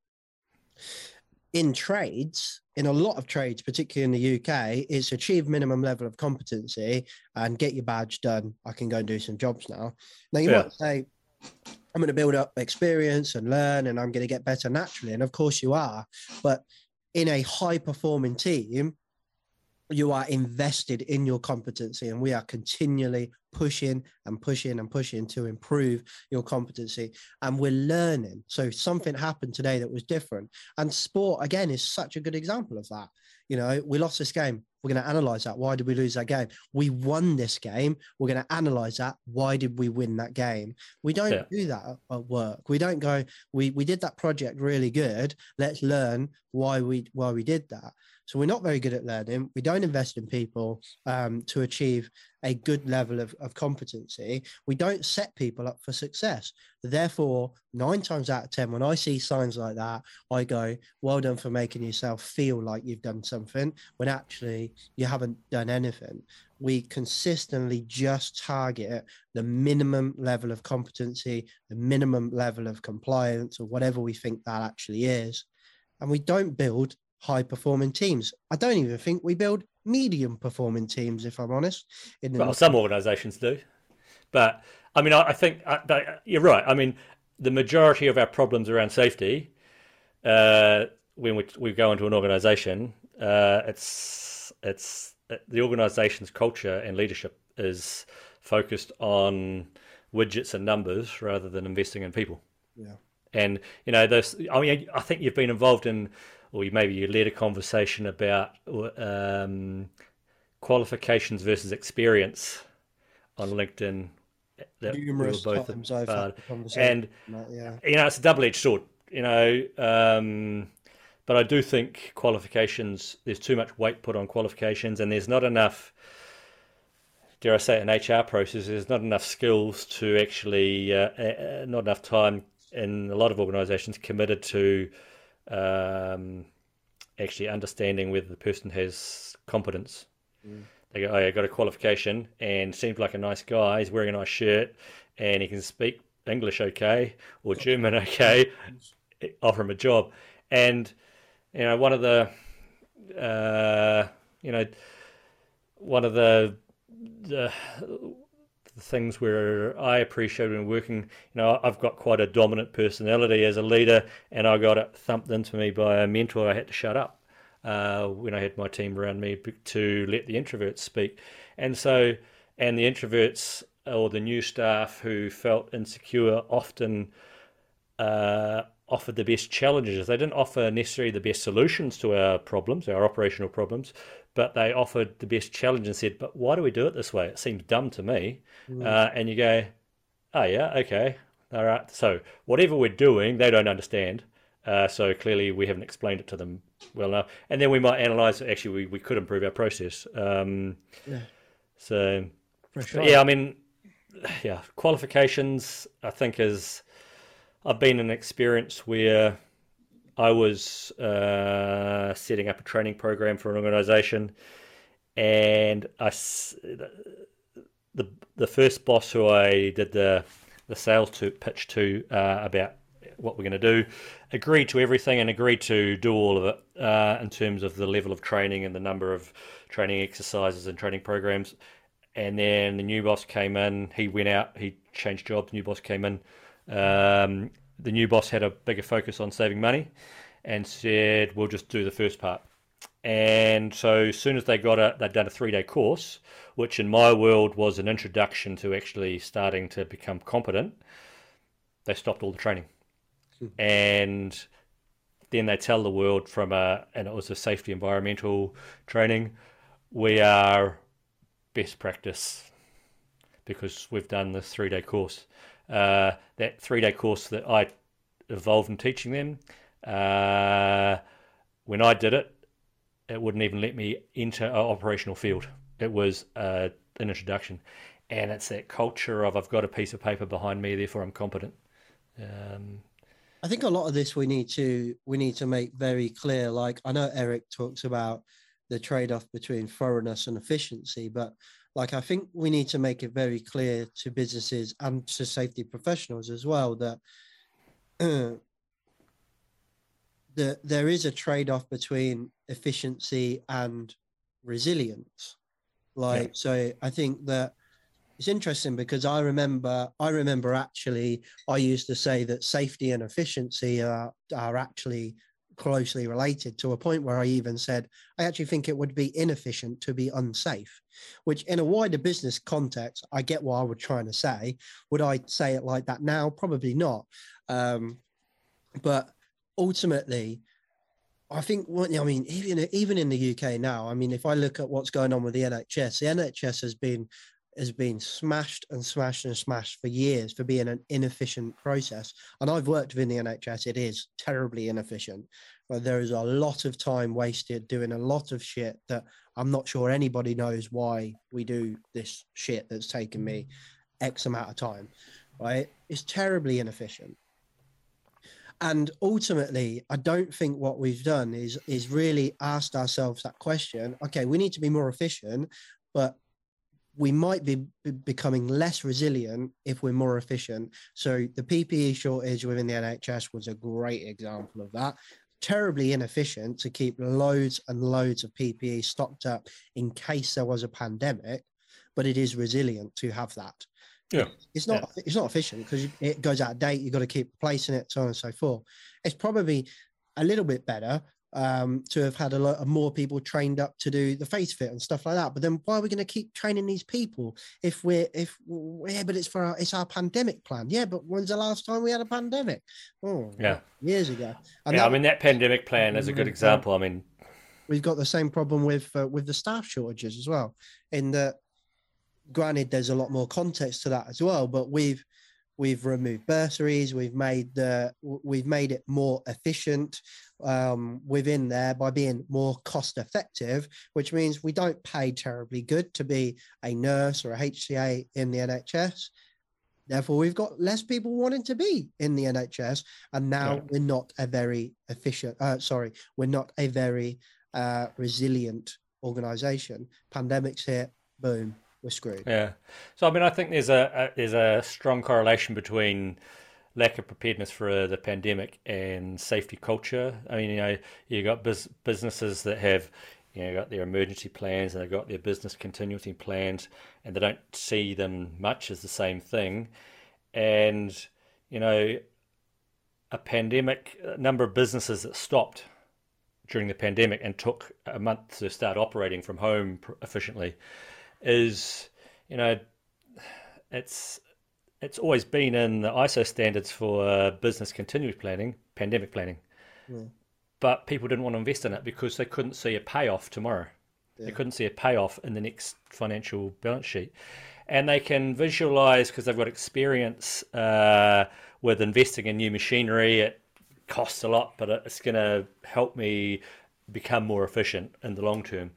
in trades, in a lot of trades, particularly in the U K, it's achieve minimum level of competency and get your badge done. I can go and do some jobs now. Now you yeah. might say, I'm going to build up experience and learn, and I'm going to get better naturally. And of course you are. But in a high performing team, you are invested in your competency, and we are continually pushing and pushing and pushing to improve your competency. And we're learning. So something happened today that was different. And sport, again, is such a good example of that. You know, we lost this game. We're going to analyze that. Why did we lose that game? We won this game. We're going to analyze that. Why did we win that game? We don't yeah. do that at work. We don't go, we, we did that project really good. Let's learn why we, why we did that. So we're not very good at learning. We don't invest in people um, to achieve a good level of, of competency. We don't set people up for success. Therefore, nine times out of ten, when I see signs like that, I go, well done for making yourself feel like you've done something when actually you haven't done anything. We consistently just target the minimum level of competency, the minimum level of compliance, or whatever we think that actually is. And we don't build high performing teams. I don't even think we build medium performing teams, if I'm honest. In the well, some organisations do, but I mean, I, I think I, but you're right. I mean, the majority of our problems around safety, uh, when we, we go into an organisation, uh, it's it's the organisation's culture and leadership is focused on widgets and numbers rather than investing in people. Yeah, and you know, those. I mean, I think you've been involved in. Or maybe you led a conversation about um, qualifications versus experience on LinkedIn. That Numerous we were both times I've had a conversation. And, that, yeah. you know, it's a double-edged sword, you know. Um, but I do think qualifications, there's too much weight put on qualifications, and there's not enough, dare I say, an H R process, there's not enough skills to actually, uh, uh, not enough time in a lot of organisations committed to Um, actually understanding whether the person has competence. Mm. They go, oh, I got a qualification and seems like a nice guy. He's wearing a nice shirt and he can speak English okay or German okay, offer them a job. And you know, one of the uh, you know one of the, the the things where I appreciate when working, you know, I've got quite a dominant personality as a leader, and I got it thumped into me by a mentor. I had to shut up uh, when I had my team around me to let the introverts speak. And so, and the introverts or the new staff who felt insecure often uh, offered the best challenges. They didn't offer necessarily the best solutions to our problems, our operational problems, but they offered the best challenge and said, but why do we do it this way? It seems dumb to me. Mm. Uh, and you go, oh yeah, okay. All right. So whatever we're doing, they don't understand. Uh, so clearly we haven't explained it to them well enough. And then we might analyze, actually, we, we could improve our process. Um, yeah. So, sure. yeah, I mean, yeah, qualifications, I think, is, I've been in an experience where I was uh, setting up a training program for an organisation, and I, the the first boss who I did the the sales to pitch to uh, about what we're going to do, agreed to everything and agreed to do all of it uh, in terms of the level of training and the number of training exercises and training programs. And then the new boss came in. He went out. He changed jobs. The new boss came in. Um, the new boss had a bigger focus on saving money and said, we'll just do the first part. And so as soon as they got it, they'd done a three-day course, which in my world was an introduction to actually starting to become competent. They stopped all the training. Hmm. And then they tell the world from a, and it was a safety environmental training, we are best practice because we've done this three-day course. Uh, that three-day course that I evolved in teaching them, uh, when I did it, it wouldn't even let me enter an operational field. It was uh, an introduction. And it's that culture of I've got a piece of paper behind me, therefore I'm competent. Um, I think a lot of this we need to we need to make very clear. Like, I know Eric talks about the trade-off between thoroughness and efficiency, but like, I think we need to make it very clear to businesses and to safety professionals as well that uh, that there is a trade-off between efficiency and resilience. Like, yeah. So I think that it's interesting because I remember, I remember actually, I used to say that safety and efficiency are, are actually closely related, to a point where I even said, I actually think it would be inefficient to be unsafe, which in a wider business context, I get what I was trying to say. Would I say it like that now? Probably not. Um, but ultimately, I think, what I mean, even, even in the U K now, I mean, if I look at what's going on with the N H S, the N H S has been has been smashed and smashed and smashed for years for being an inefficient process. And I've worked within the N H S. It is terribly inefficient. But there is a lot of time wasted doing a lot of shit that I'm not sure anybody knows why we do this shit that's taken me X amount of time, right? It's terribly inefficient. And ultimately, I don't think what we've done is, is really asked ourselves that question. Okay, we need to be more efficient, but we might be becoming less resilient if we're more efficient. So the P P E shortage within the N H S was a great example of that. Terribly inefficient to keep loads and loads of P P E stocked up in case there was a pandemic, but it is resilient to have that. Yeah, it's not yeah. it's not efficient because it goes out of date. You've got to keep replacing it, so on and so forth. It's probably a little bit better um to have had a lot of more people trained up to do the face fit and stuff like that. But then why are we going to keep training these people if we're if yeah but it's for our, it's our pandemic plan. Yeah, but when's the last time we had a pandemic? Oh yeah, years ago. And yeah, that, I mean that pandemic plan is a good example. I mean, we've got the same problem with uh, with the staff shortages as well. In that, granted, there's a lot more context to that as well, but we've we've removed bursaries, we've made the we've made it more efficient um, within there by being more cost effective, which means we don't pay terribly good to be a nurse or a H C A in the N H S. Therefore, we've got less people wanting to be in the N H S, and now yeah. we're not a very efficient. Uh, sorry, we're not a very uh, resilient organisation. Pandemics hit, boom. we're screwed. Yeah. So I mean, I think there's a, a there's a strong correlation between lack of preparedness for uh, the pandemic and safety culture. I mean, you know, you got bus- businesses that have, you know, got their emergency plans and they've got their business continuity plans, and they don't see them much as the same thing. And, you know, a pandemic, a number of businesses that stopped during the pandemic and took a month to start operating from home efficiently is, you know, it's it's always been in the I S O standards for uh, business continuity planning, pandemic planning. Yeah. But people didn't want to invest in it because they couldn't see a payoff tomorrow. Yeah. They couldn't see a payoff in the next financial balance sheet. And they can visualize, because they've got experience uh, with investing in new machinery. It costs a lot, but it's going to help me become more efficient in the long term.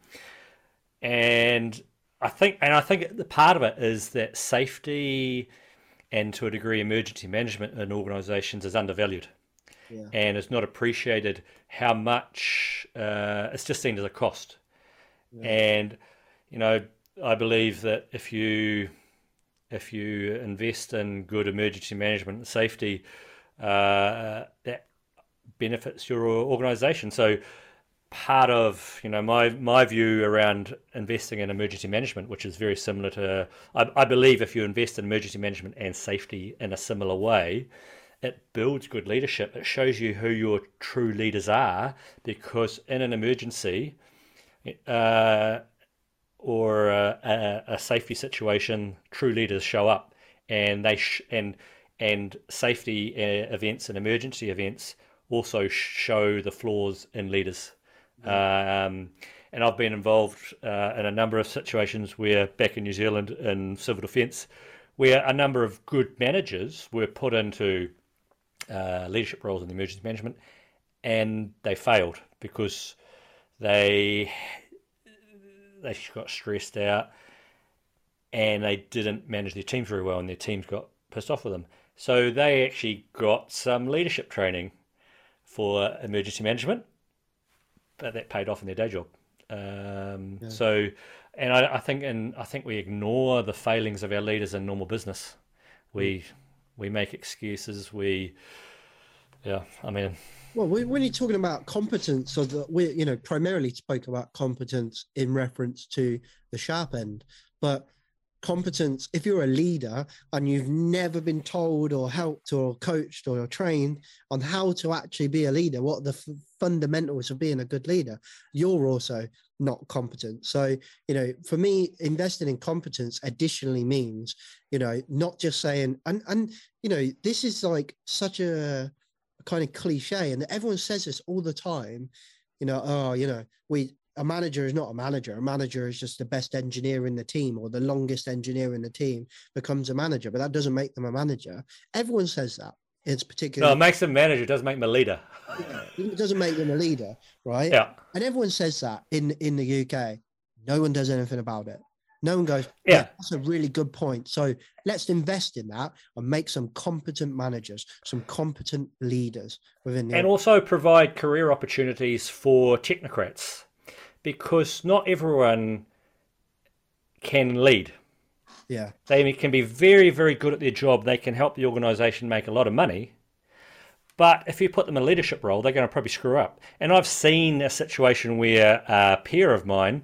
And I think, and I think the part of it is that safety and to a degree emergency management in organisations is undervalued. Yeah. And it's not appreciated how much uh, it's just seen as a cost. Yeah. And, you know, I believe that if you if you invest in good emergency management and safety, uh, that benefits your organisation. So part of, you know, my my view around investing in emergency management, which is very similar to, I, I believe if you invest in emergency management and safety in a similar way, it builds good leadership. It shows you who your true leaders are, because in an emergency uh, or a, a, a safety situation, true leaders show up, and they sh- and and safety uh, events and emergency events also show the flaws in leaders. Um, and I've been involved uh, in a number of situations where, back in New Zealand in civil defence, where a number of good managers were put into uh, leadership roles in the emergency management, and they failed because they they got stressed out and they didn't manage their teams very well, and their teams got pissed off with them. So they actually got some leadership training for emergency management, but that paid off in their day job. Um, yeah. So, and I, I think, and I think we ignore the failings of our leaders in normal business. We we make excuses. We, yeah, I mean. Well, when you're talking about competence, or the, we, you know, primarily spoke about competence in reference to the sharp end, but competence, if you're a leader and you've never been told or helped or coached or trained on how to actually be a leader, what are the f- fundamentals of being a good leader, you're also not competent. So, you know, for me, investing in competence additionally means, you know, not just saying, and, and you know, this is like such a, a kind of cliche, and everyone says this all the time, you know, oh, you know, we, a manager is not a manager. A manager is just the best engineer in the team, or the longest engineer in the team becomes a manager, but that doesn't make them a manager. Everyone says that. It's particularly... No, it makes them a manager. It doesn't make them a leader. Yeah, it doesn't make them a leader, right? Yeah. And everyone says that in, in the U K. No one does anything about it. No one goes, yeah. yeah, that's a really good point. So let's invest in that and make some competent managers, some competent leaders within the... And also provide career opportunities for technocrats, because not everyone can lead. Yeah. They can be very, very good at their job. They can help the organisation make a lot of money. But if you put them in a leadership role, they're going to probably screw up. And I've seen a situation where a peer of mine,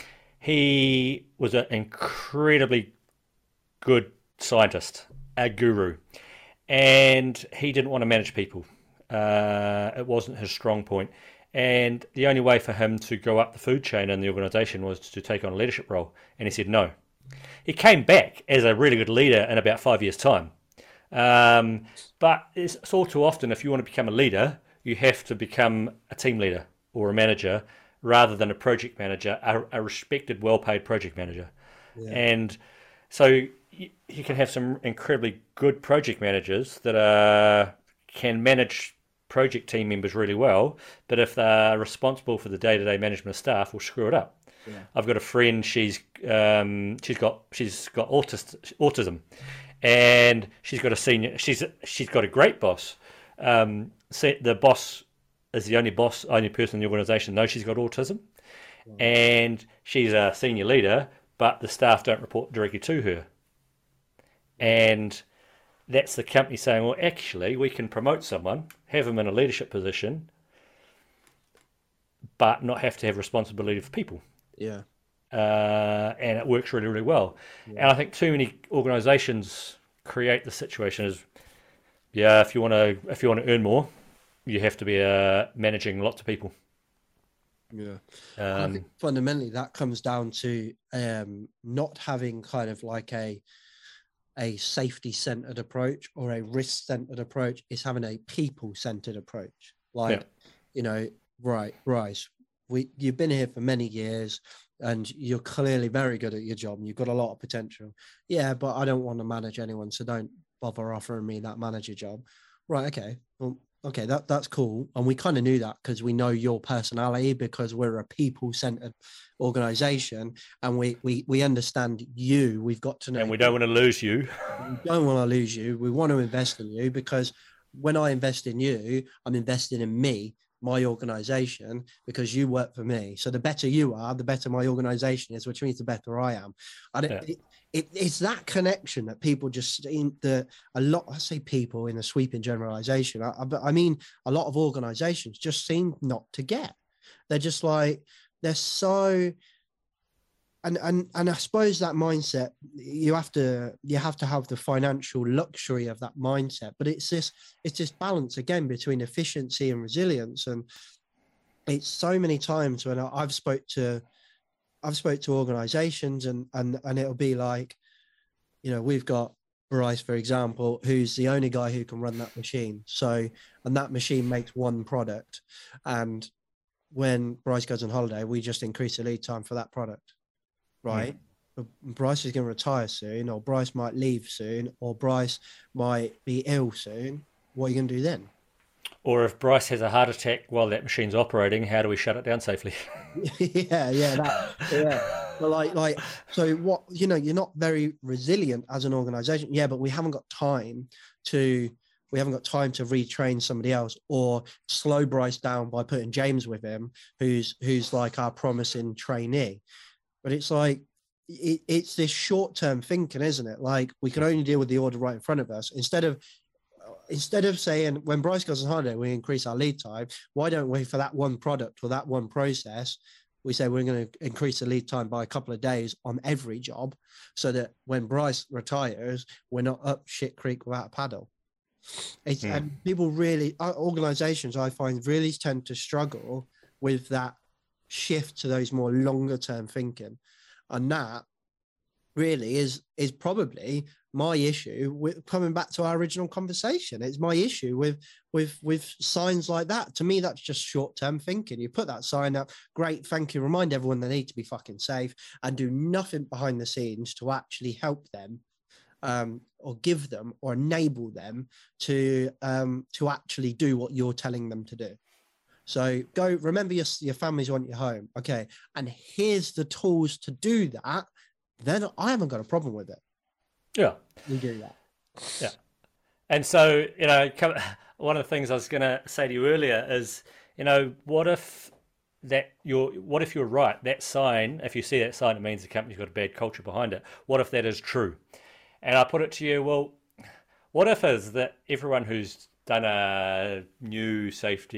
he was an incredibly good scientist, a guru, and he didn't want to manage people. Uh, it wasn't his strong point. And the only way for him to go up the food chain in the organisation was to take on a leadership role. And he said no. He came back as a really good leader in about five years' time. Um, but it's, it's all too often, if you want to become a leader, you have to become a team leader or a manager rather than a project manager, a, a respected, well-paid project manager. Yeah. And so you, you can have some incredibly good project managers that are, can manage project team members really well, but if they're responsible for the day-to-day management of staff, will screw it up. Yeah. I've got a friend, she's um, she's got she's got autist, autism, and she's got a senior she's she's got a great boss. Um, the boss is the only boss, only person in the organisation knows she's got autism, wow. And she's a senior leader, but the staff don't report directly to her. And that's the company saying, well, actually, we can promote someone, have them in a leadership position, but not have to have responsibility for people. Yeah. Uh, and it works really, really well. Yeah. And I think too many organisations create the situation as, yeah, if you want to, if you want to earn more, you have to be uh, managing lots of people. Yeah. Um, I think fundamentally that comes down to um, not having kind of like a a safety-centered approach or a risk-centered approach. It's having a people-centered approach. Like, yeah. you know, right, Bryce, we you've been here for many years and you're clearly very good at your job and you've got a lot of potential. Yeah, but I don't want to manage anyone, so don't bother offering me that manager job. Right, okay. Well, okay, that, that's cool. And we kind of knew that because we know your personality, because we're a people-centered organization and we, we, we understand you. We've got to know. And we don't want to lose you. We don't want to lose you. We want to invest in you, because when I invest in you, I'm investing in me, my organization, because you work for me. So the better you are, the better my organization is, which means the better I am. And it, yeah. it, it, it's that connection that people just in the a lot. I say people in a sweeping generalization. I, I, I mean, a lot of organizations just seem not to get. They're just like, they're so. And, and and I suppose that mindset, you have to you have to have the financial luxury of that mindset. But it's this it's this balance again between efficiency and resilience. And it's so many times when I've spoke to I've spoke to organizations and and and it'll be like, you know, we've got Bryce, for example, who's the only guy who can run that machine. So and that machine makes one product. And when Bryce goes on holiday, we just increase the lead time for that product. Right, mm. Bryce is going to retire soon, or Bryce might leave soon, or Bryce might be ill soon. What are you going to do then? Or if Bryce has a heart attack while that machine's operating, how do we shut it down safely? yeah, yeah, that, yeah. But like, like, so what? You know, you're not very resilient as an organisation. Yeah, but we haven't got time to. We haven't got time to retrain somebody else or slow Bryce down by putting James with him, who's who's like our promising trainee. But it's like, it, it's this short-term thinking, isn't it? Like, we can only deal with the order right in front of us. Instead of instead of saying, when Bryce goes on holiday, we increase our lead time. Why don't we, for that one product or that one process, we say we're going to increase the lead time by a couple of days on every job, so that when Bryce retires, we're not up shit creek without a paddle. It's, mm. And people really, organizations, I find, really tend to struggle with that shift to those more longer term thinking. And that really is is probably my issue with coming back to our original conversation. It's my issue with with with signs like that. To me, that's just short-term thinking. You put that sign up, great, thank you, remind everyone they need to be fucking safe, and do nothing behind the scenes to actually help them um or give them or enable them to um to actually do what you're telling them to do. So go, remember your, your families want you home. Okay. And here's the tools to do that. Then I haven't got a problem with it. Yeah. We do that. Yeah. And so, you know, one of the things I was going to say to you earlier is, you know, what if that you're, what if you're right? That sign, if you see that sign, it means the company's got a bad culture behind it. What if that is true? And I put it to you, well, what if is that everyone who's done a new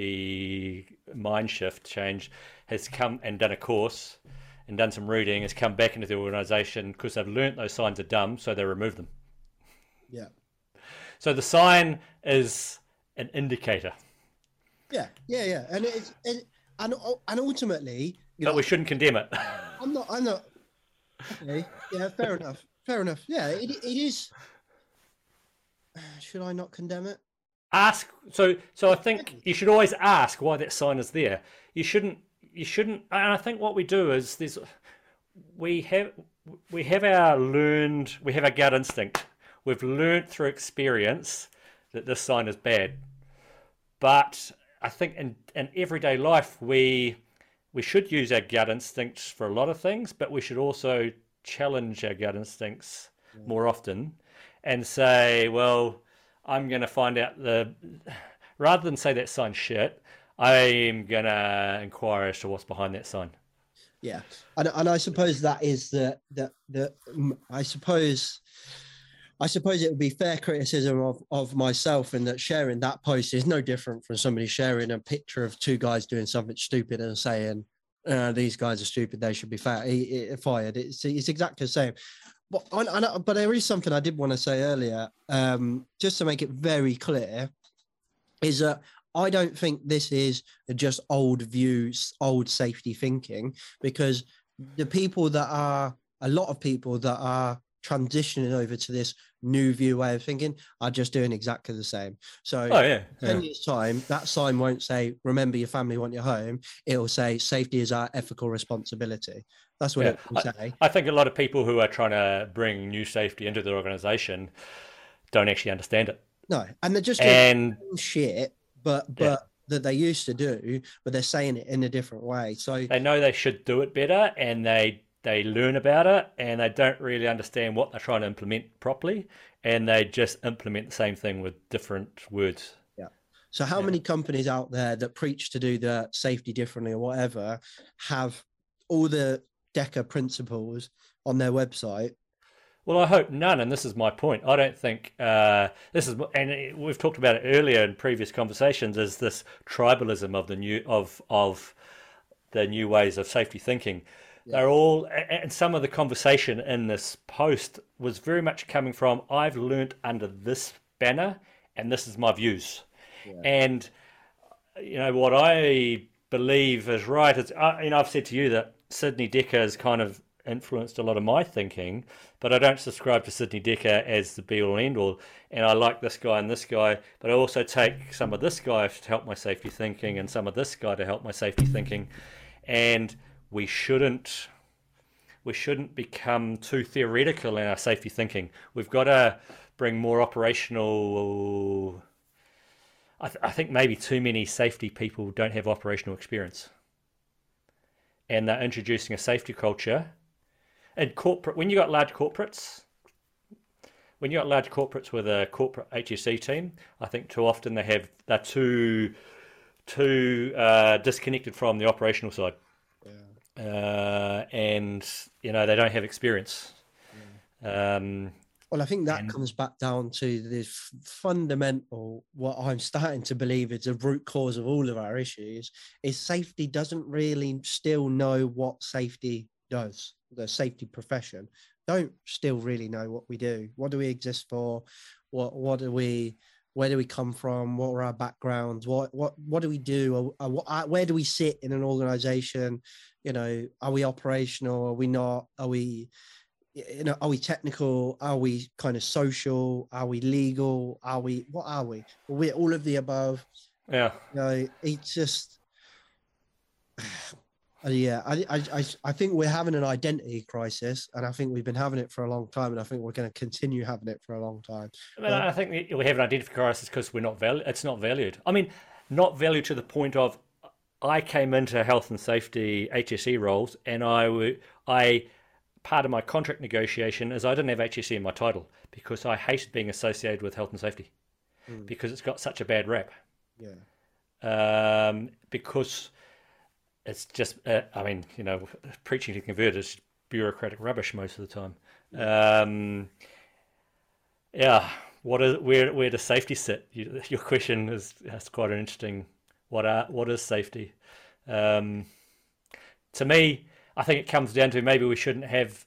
safety mind shift change has come and done a course and done some reading, has come back into the organisation because they've learnt those signs are dumb, so they remove them. Yeah. So the sign is an indicator. Yeah, yeah, yeah, and it's it, and and ultimately, you but know, we shouldn't condemn it. I'm not. I'm not. Okay. Yeah. Fair enough. Fair enough. Yeah. It it is. Should I not condemn it? Ask. So so I think you should always ask why that sign is there. You shouldn't. You shouldn't. And I think what we do is there's we have we have our learned we have our gut instinct. We've learned through experience that this sign is bad. But I think in, in everyday life we we should use our gut instincts for a lot of things, but we should also challenge our gut instincts yeah. more often and say, well, I'm going to find out the, rather than say that sign's shit, I'm going to inquire as to what's behind that sign. Yeah, and and I suppose that is the the the I suppose. I suppose it would be fair criticism of, of myself in that sharing that post is no different from somebody sharing a picture of two guys doing something stupid and saying, uh, these guys are stupid, they should be fired. It's, it's exactly the same. But, I, I, but there is something I did want to say earlier, um, just to make it very clear, is that I don't think this is just old views, old safety thinking, because the people that are, a lot of people that are transitioning over to this new view way of thinking are just doing exactly the same. So oh, yeah, yeah. ten years time, that sign won't say, remember your family want your home. It'll say safety is our ethical responsibility. That's what yeah. it will say. I, I think a lot of people who are trying to bring new safety into their organization don't actually understand it. No, and they're just doing and shit, but but yeah. that they used to do, but they're saying it in a different way. So they know they should do it better, and they They learn about it, and they don't really understand what they're trying to implement properly, and they just implement the same thing with different words. Yeah. So how yeah. many companies out there that preach to do the safety differently or whatever have all the DECA principles on their website? Well, I hope none, and this is my point. I don't think uh, this is, and we've talked about it earlier in previous conversations, is this tribalism of the new of of the new ways of safety thinking. They're all, and some of the conversation in this post was very much coming from, I've learnt under this banner, and this is my views. Yeah. And, you know, what I believe is right is, you know, I've said to you that Sidney DECA has kind of influenced a lot of my thinking, but I don't subscribe to Sidney DECA as the be-all and end-all. And I like this guy and this guy, but I also take some of this guy to help my safety thinking and some of this guy to help my safety thinking. And we shouldn't we shouldn't become too theoretical in our safety thinking. We've got to bring more operational. I, th- I think maybe too many safety people don't have operational experience, and they're introducing a safety culture. And corporate, when you got large corporates, when you got large corporates with a corporate H S E team, I think too often they have they're too too uh, disconnected from the operational side. Uh, and you know they don't have experience. Yeah. Um, well, I think that and... comes back down to this fundamental. What I'm starting to believe is the root cause of all of our issues is safety doesn't really still know what safety does. The safety profession don't still really know what we do. What do we exist for? What what do we? Where do we come from? What are our backgrounds? What what what do we do? Or, or, where do we sit in an organization? You know, are we operational? Are we not? Are we, you know, are we technical? Are we kind of social? Are we legal? Are we, what are we? We're all of the above. Yeah. You know, it's just, yeah, I, I, I think we're having an identity crisis, and I think we've been having it for a long time, and I think we're going to continue having it for a long time. I mean, but, I think we have an identity crisis because we're not valued. It's not valued. I mean, not valued to the point of, I came into health and safety H S E roles, and I, I, part of my contract negotiation is I didn't have H S E in my title because I hated being associated with health and safety mm. because it's got such a bad rap. Yeah. Um, because it's just, uh, I mean, you know, preaching to converters is bureaucratic rubbish most of the time. Yeah. Um, yeah. What is where where does safety sit? You, your question is that's quite an interesting. What are what is safety? Um, to me, I think it comes down to maybe we shouldn't have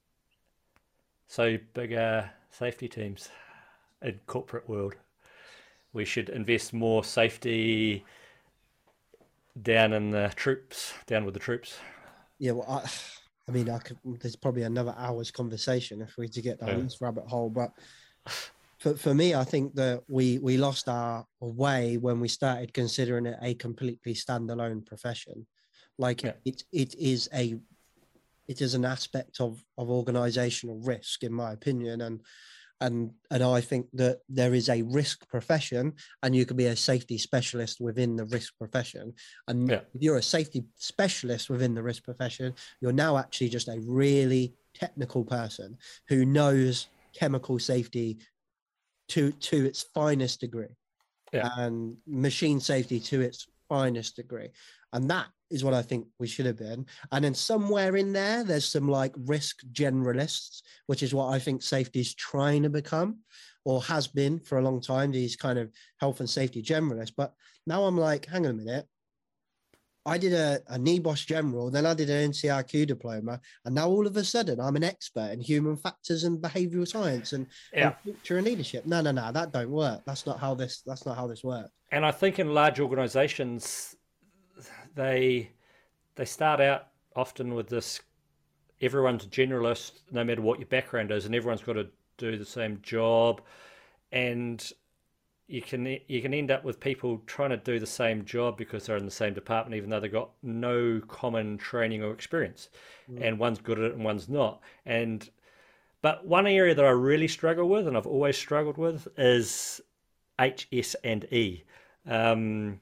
so big uh, safety teams in corporate world. We should invest more safety down in the troops, down with the troops. Yeah, well, I, I mean, I could, there's probably another hour's conversation if we to get down yeah. this rabbit hole, but. For for me, I think that we we lost our way when we started considering it a completely standalone profession. Like yeah. it it is a it is an aspect of of organizational risk, in my opinion, and and and I think that there is a risk profession, and you can be a safety specialist within the risk profession. And yeah. if you're a safety specialist within the risk profession, you're now actually just a really technical person who knows chemical safety to to its finest degree, yeah. and machine safety to its finest degree, and that is what I think we should have been. And then somewhere in there, there's some like risk generalists, which is what I think safety is trying to become, or has been for a long time, these kind of health and safety generalists. But now I'm like, hang on a minute. I did a, a N E B O S general, then I did an N C R Q diploma, and now all of a sudden I'm an expert in human factors and behavioral science and, yeah. and culture and leadership. No, no, no, that don't work. That's not how this. That's not how this works. And I think in large organisations, they they start out often with this: everyone's a generalist, no matter what your background is, and everyone's got to do the same job, and you can you can end up with people trying to do the same job because they're in the same department, even though they've got no common training or experience, mm. and one's good at it and one's not. And but one area that I really struggle with, and I've always struggled with, is H, S, and E. Um,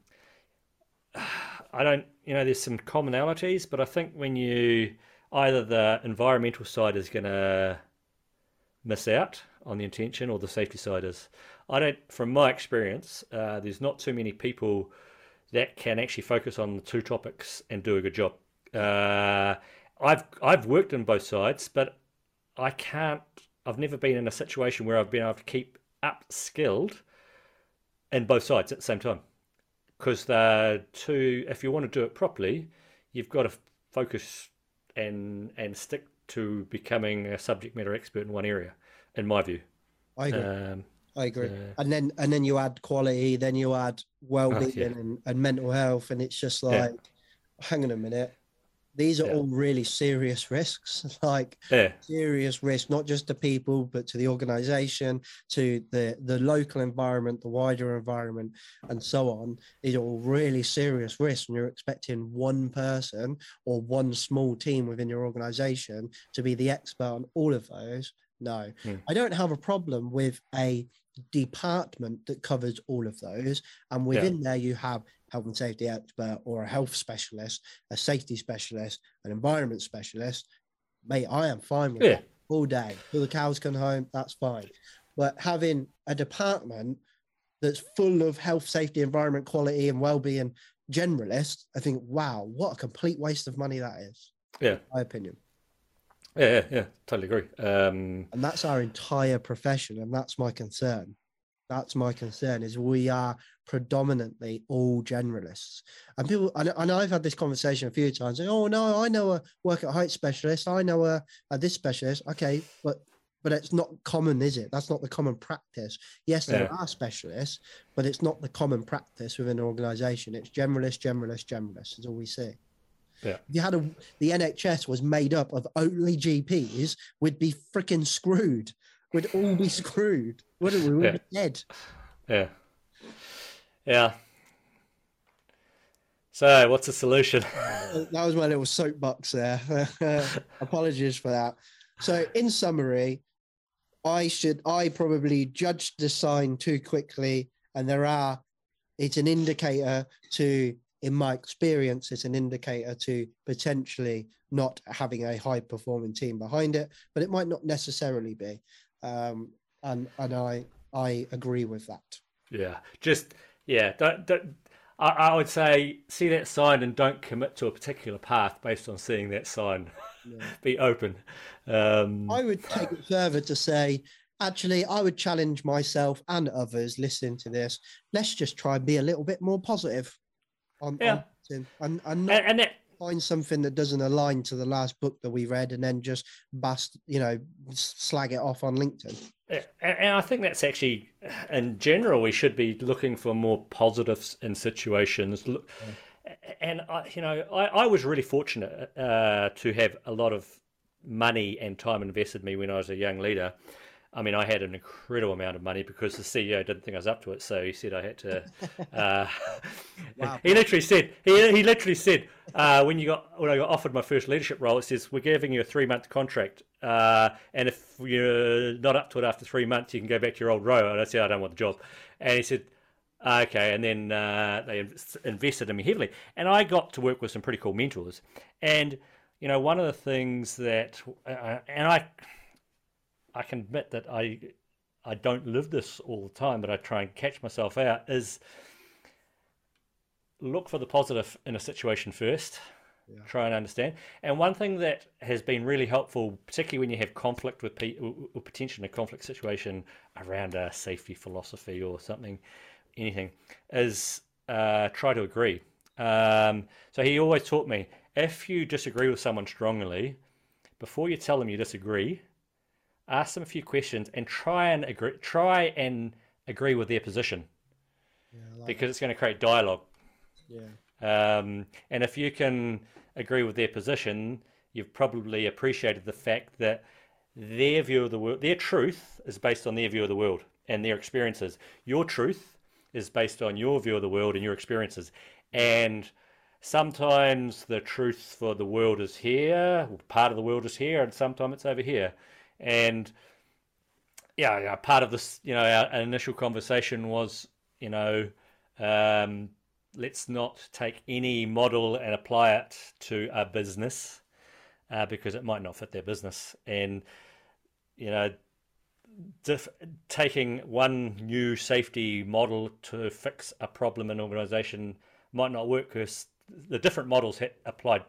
I don't, you know, there's some commonalities, but I think when you either the environmental side is going to miss out on the intention, or the safety side is. I don't, from my experience, uh, there's not too many people that can actually focus on the two topics and do a good job. Uh, I've I've worked in both sides, but I can't. I've never been in a situation where I've been able to keep upskilled in both sides at the same time. Because the two, if you want to do it properly, you've got to focus and and stick to becoming a subject matter expert in one area, in my view. I agree. Um, I agree. Uh, and then and then you add quality, then you add well-being oh, yeah. and, and mental health, and it's just like, yeah. hang on a minute. These are yeah. all really serious risks, like yeah. serious risk, not just to people, but to the organization, to the, the local environment, the wider environment, and so on. These are all really serious risks, and you're expecting one person or one small team within your organization to be the expert on all of those. No, mm. I don't have a problem with a department that covers all of those, and within yeah. there you have health and safety expert or a health specialist, a safety specialist, an environment specialist. Mate, I am fine with yeah. that all day till the cows come home. That's fine. But having a department that's full of health, safety, environment, quality, and well-being generalists, I think, wow, what a complete waste of money that is. Yeah, in my opinion. Yeah, yeah, yeah, totally agree. Um, and that's our entire profession, and that's my concern. That's my concern, is we are predominantly all generalists. And people, and, and I've had this conversation a few times, saying, oh, no, I know a work at height specialist. I know a, a this specialist. Okay, but but it's not common, is it? That's not the common practice. Yes, there yeah. are specialists, but it's not the common practice within an organisation. It's generalist, generalist, generalist is all we see. Yeah. If you had a, the N H S was made up of only G Ps, we'd be freaking screwed. We'd all be screwed, wouldn't we? We'd yeah. be dead. Yeah. Yeah. So, what's the solution? That was my little soapbox there. Apologies for that. So, in summary, I should, I probably judged the sign too quickly, and there are, it's an indicator to, in my experience, it's an indicator to potentially not having a high performing team behind it, but it might not necessarily be. Um, and and I I agree with that. Yeah, just yeah. Don't, don't, I, I would say see that sign and don't commit to a particular path based on seeing that sign. Yeah. Be open. Um, I would take it further to say, actually, I would challenge myself and others listening to this. Let's just try and be a little bit more positive. On, yeah, on, and and not and, and that, find something that doesn't align to the last book that we read, and then just bust, you know, slag it off on LinkedIn. And I think that's actually, in general, we should be looking for more positives in situations. Yeah. And I, you know, I, I was really fortunate uh, to have a lot of money and time invested in me when I was a young leader. I mean, I had an incredible amount of money because the C E O didn't think I was up to it, so he said I had to. Uh, wow. He literally said, he he literally said, uh, when you got when I got offered my first leadership role, it says we're giving you a three month contract, uh, and if you're not up to it after three months, you can go back to your old role. And I said I don't want the job, and he said, okay, and then uh, they invested in me heavily, and I got to work with some pretty cool mentors, and you know, one of the things that, uh, and I. I can admit that I I don't live this all the time, but I try and catch myself out, is look for the positive in a situation first. Yeah. Try and understand. And one thing that has been really helpful, particularly when you have conflict with people, or potentially in a conflict situation around a safety philosophy or something, anything, is uh, try to agree. Um, so he always taught me, if you disagree with someone strongly, before you tell them you disagree, ask them a few questions and try and agree, try and agree with their position, Yeah, I like because it's going to create dialogue. Yeah. Um, and if you can agree with their position, you've probably appreciated the fact that their view of the world, their truth is based on their view of the world and their experiences. Your truth is based on your view of the world and your experiences. And sometimes the truth for the world is here, part of the world is here, and sometimes it's over here. And yeah, yeah part of this, you know, our, our initial conversation was, you know, um, let's not take any model and apply it to a business uh, because it might not fit their business. And, you know, dif- taking one new safety model to fix a problem in an organization might not work because the different models ha- applied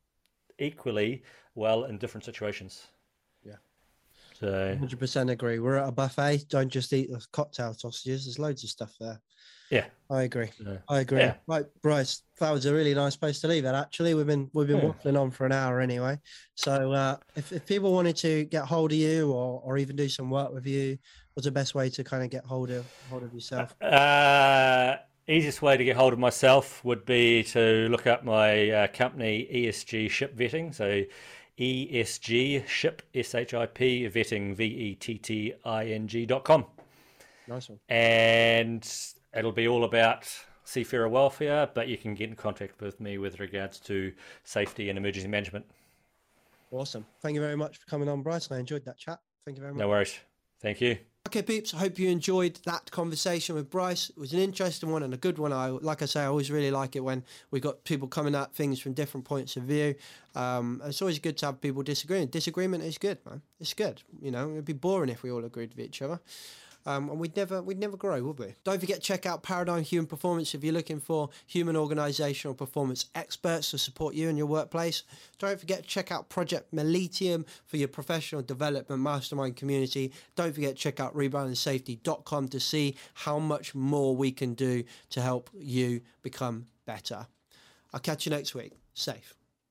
equally well in different situations. Yeah. So one hundred percent agree. We're at a buffet. Don't just eat the cocktail sausages. There's loads of stuff there. yeah. I agree. Yeah. I agree. Yeah. Right, Bryce, that was a really nice place to leave it. Actually, we've been we've been Yeah. waffling on for an hour anyway. So, uh, if, if people wanted to get hold of you or, or even do some work with you, what's the best way to kind of get hold of hold of yourself? Uh, easiest way to get hold of myself would be to look up my uh, company E S G Ship Vetting. So E S G Ship S H I P Vetting V E T T I N G dot com. Nice one. And it'll be all about seafarer welfare, but you can get in contact with me with regards to safety and emergency management. Awesome. Thank you very much for coming on, Bryce. I enjoyed that chat. Thank you very much. No worries. Thank you. Okay, peeps, I hope you enjoyed that conversation with Bryce. It was an interesting one and a good one. I, like I say, I always really like it when we got people coming at things from different points of view. Um, it's always good to have people disagreeing. Disagreement is good, man. It's good. You know, it'd be boring if we all agreed with each other. Um, and we'd never we'd never grow, would we? Don't forget to check out Paradigm Human Performance if you're looking for human organisational performance experts to support you in your workplace. Don't forget to check out Project Millennium for your professional development mastermind community. Don't forget to check out rebound safety dot com to see how much more we can do to help you become better. I'll catch you next week. Safe.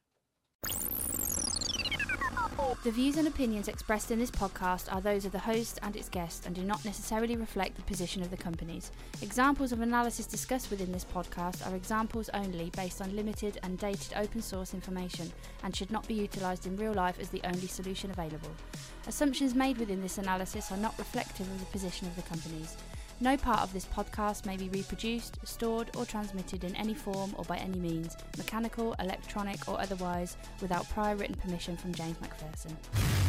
The views and opinions expressed in this podcast are those of the host and its guest and do not necessarily reflect the position of the companies. Examples of analysis discussed within this podcast are examples only based on limited and dated open source information and should not be utilised in real life as the only solution available. Assumptions made within this analysis are not reflective of the position of the companies. No part of this podcast may be reproduced, stored or transmitted in any form or by any means, mechanical, electronic or otherwise, without prior written permission from James Macpherson.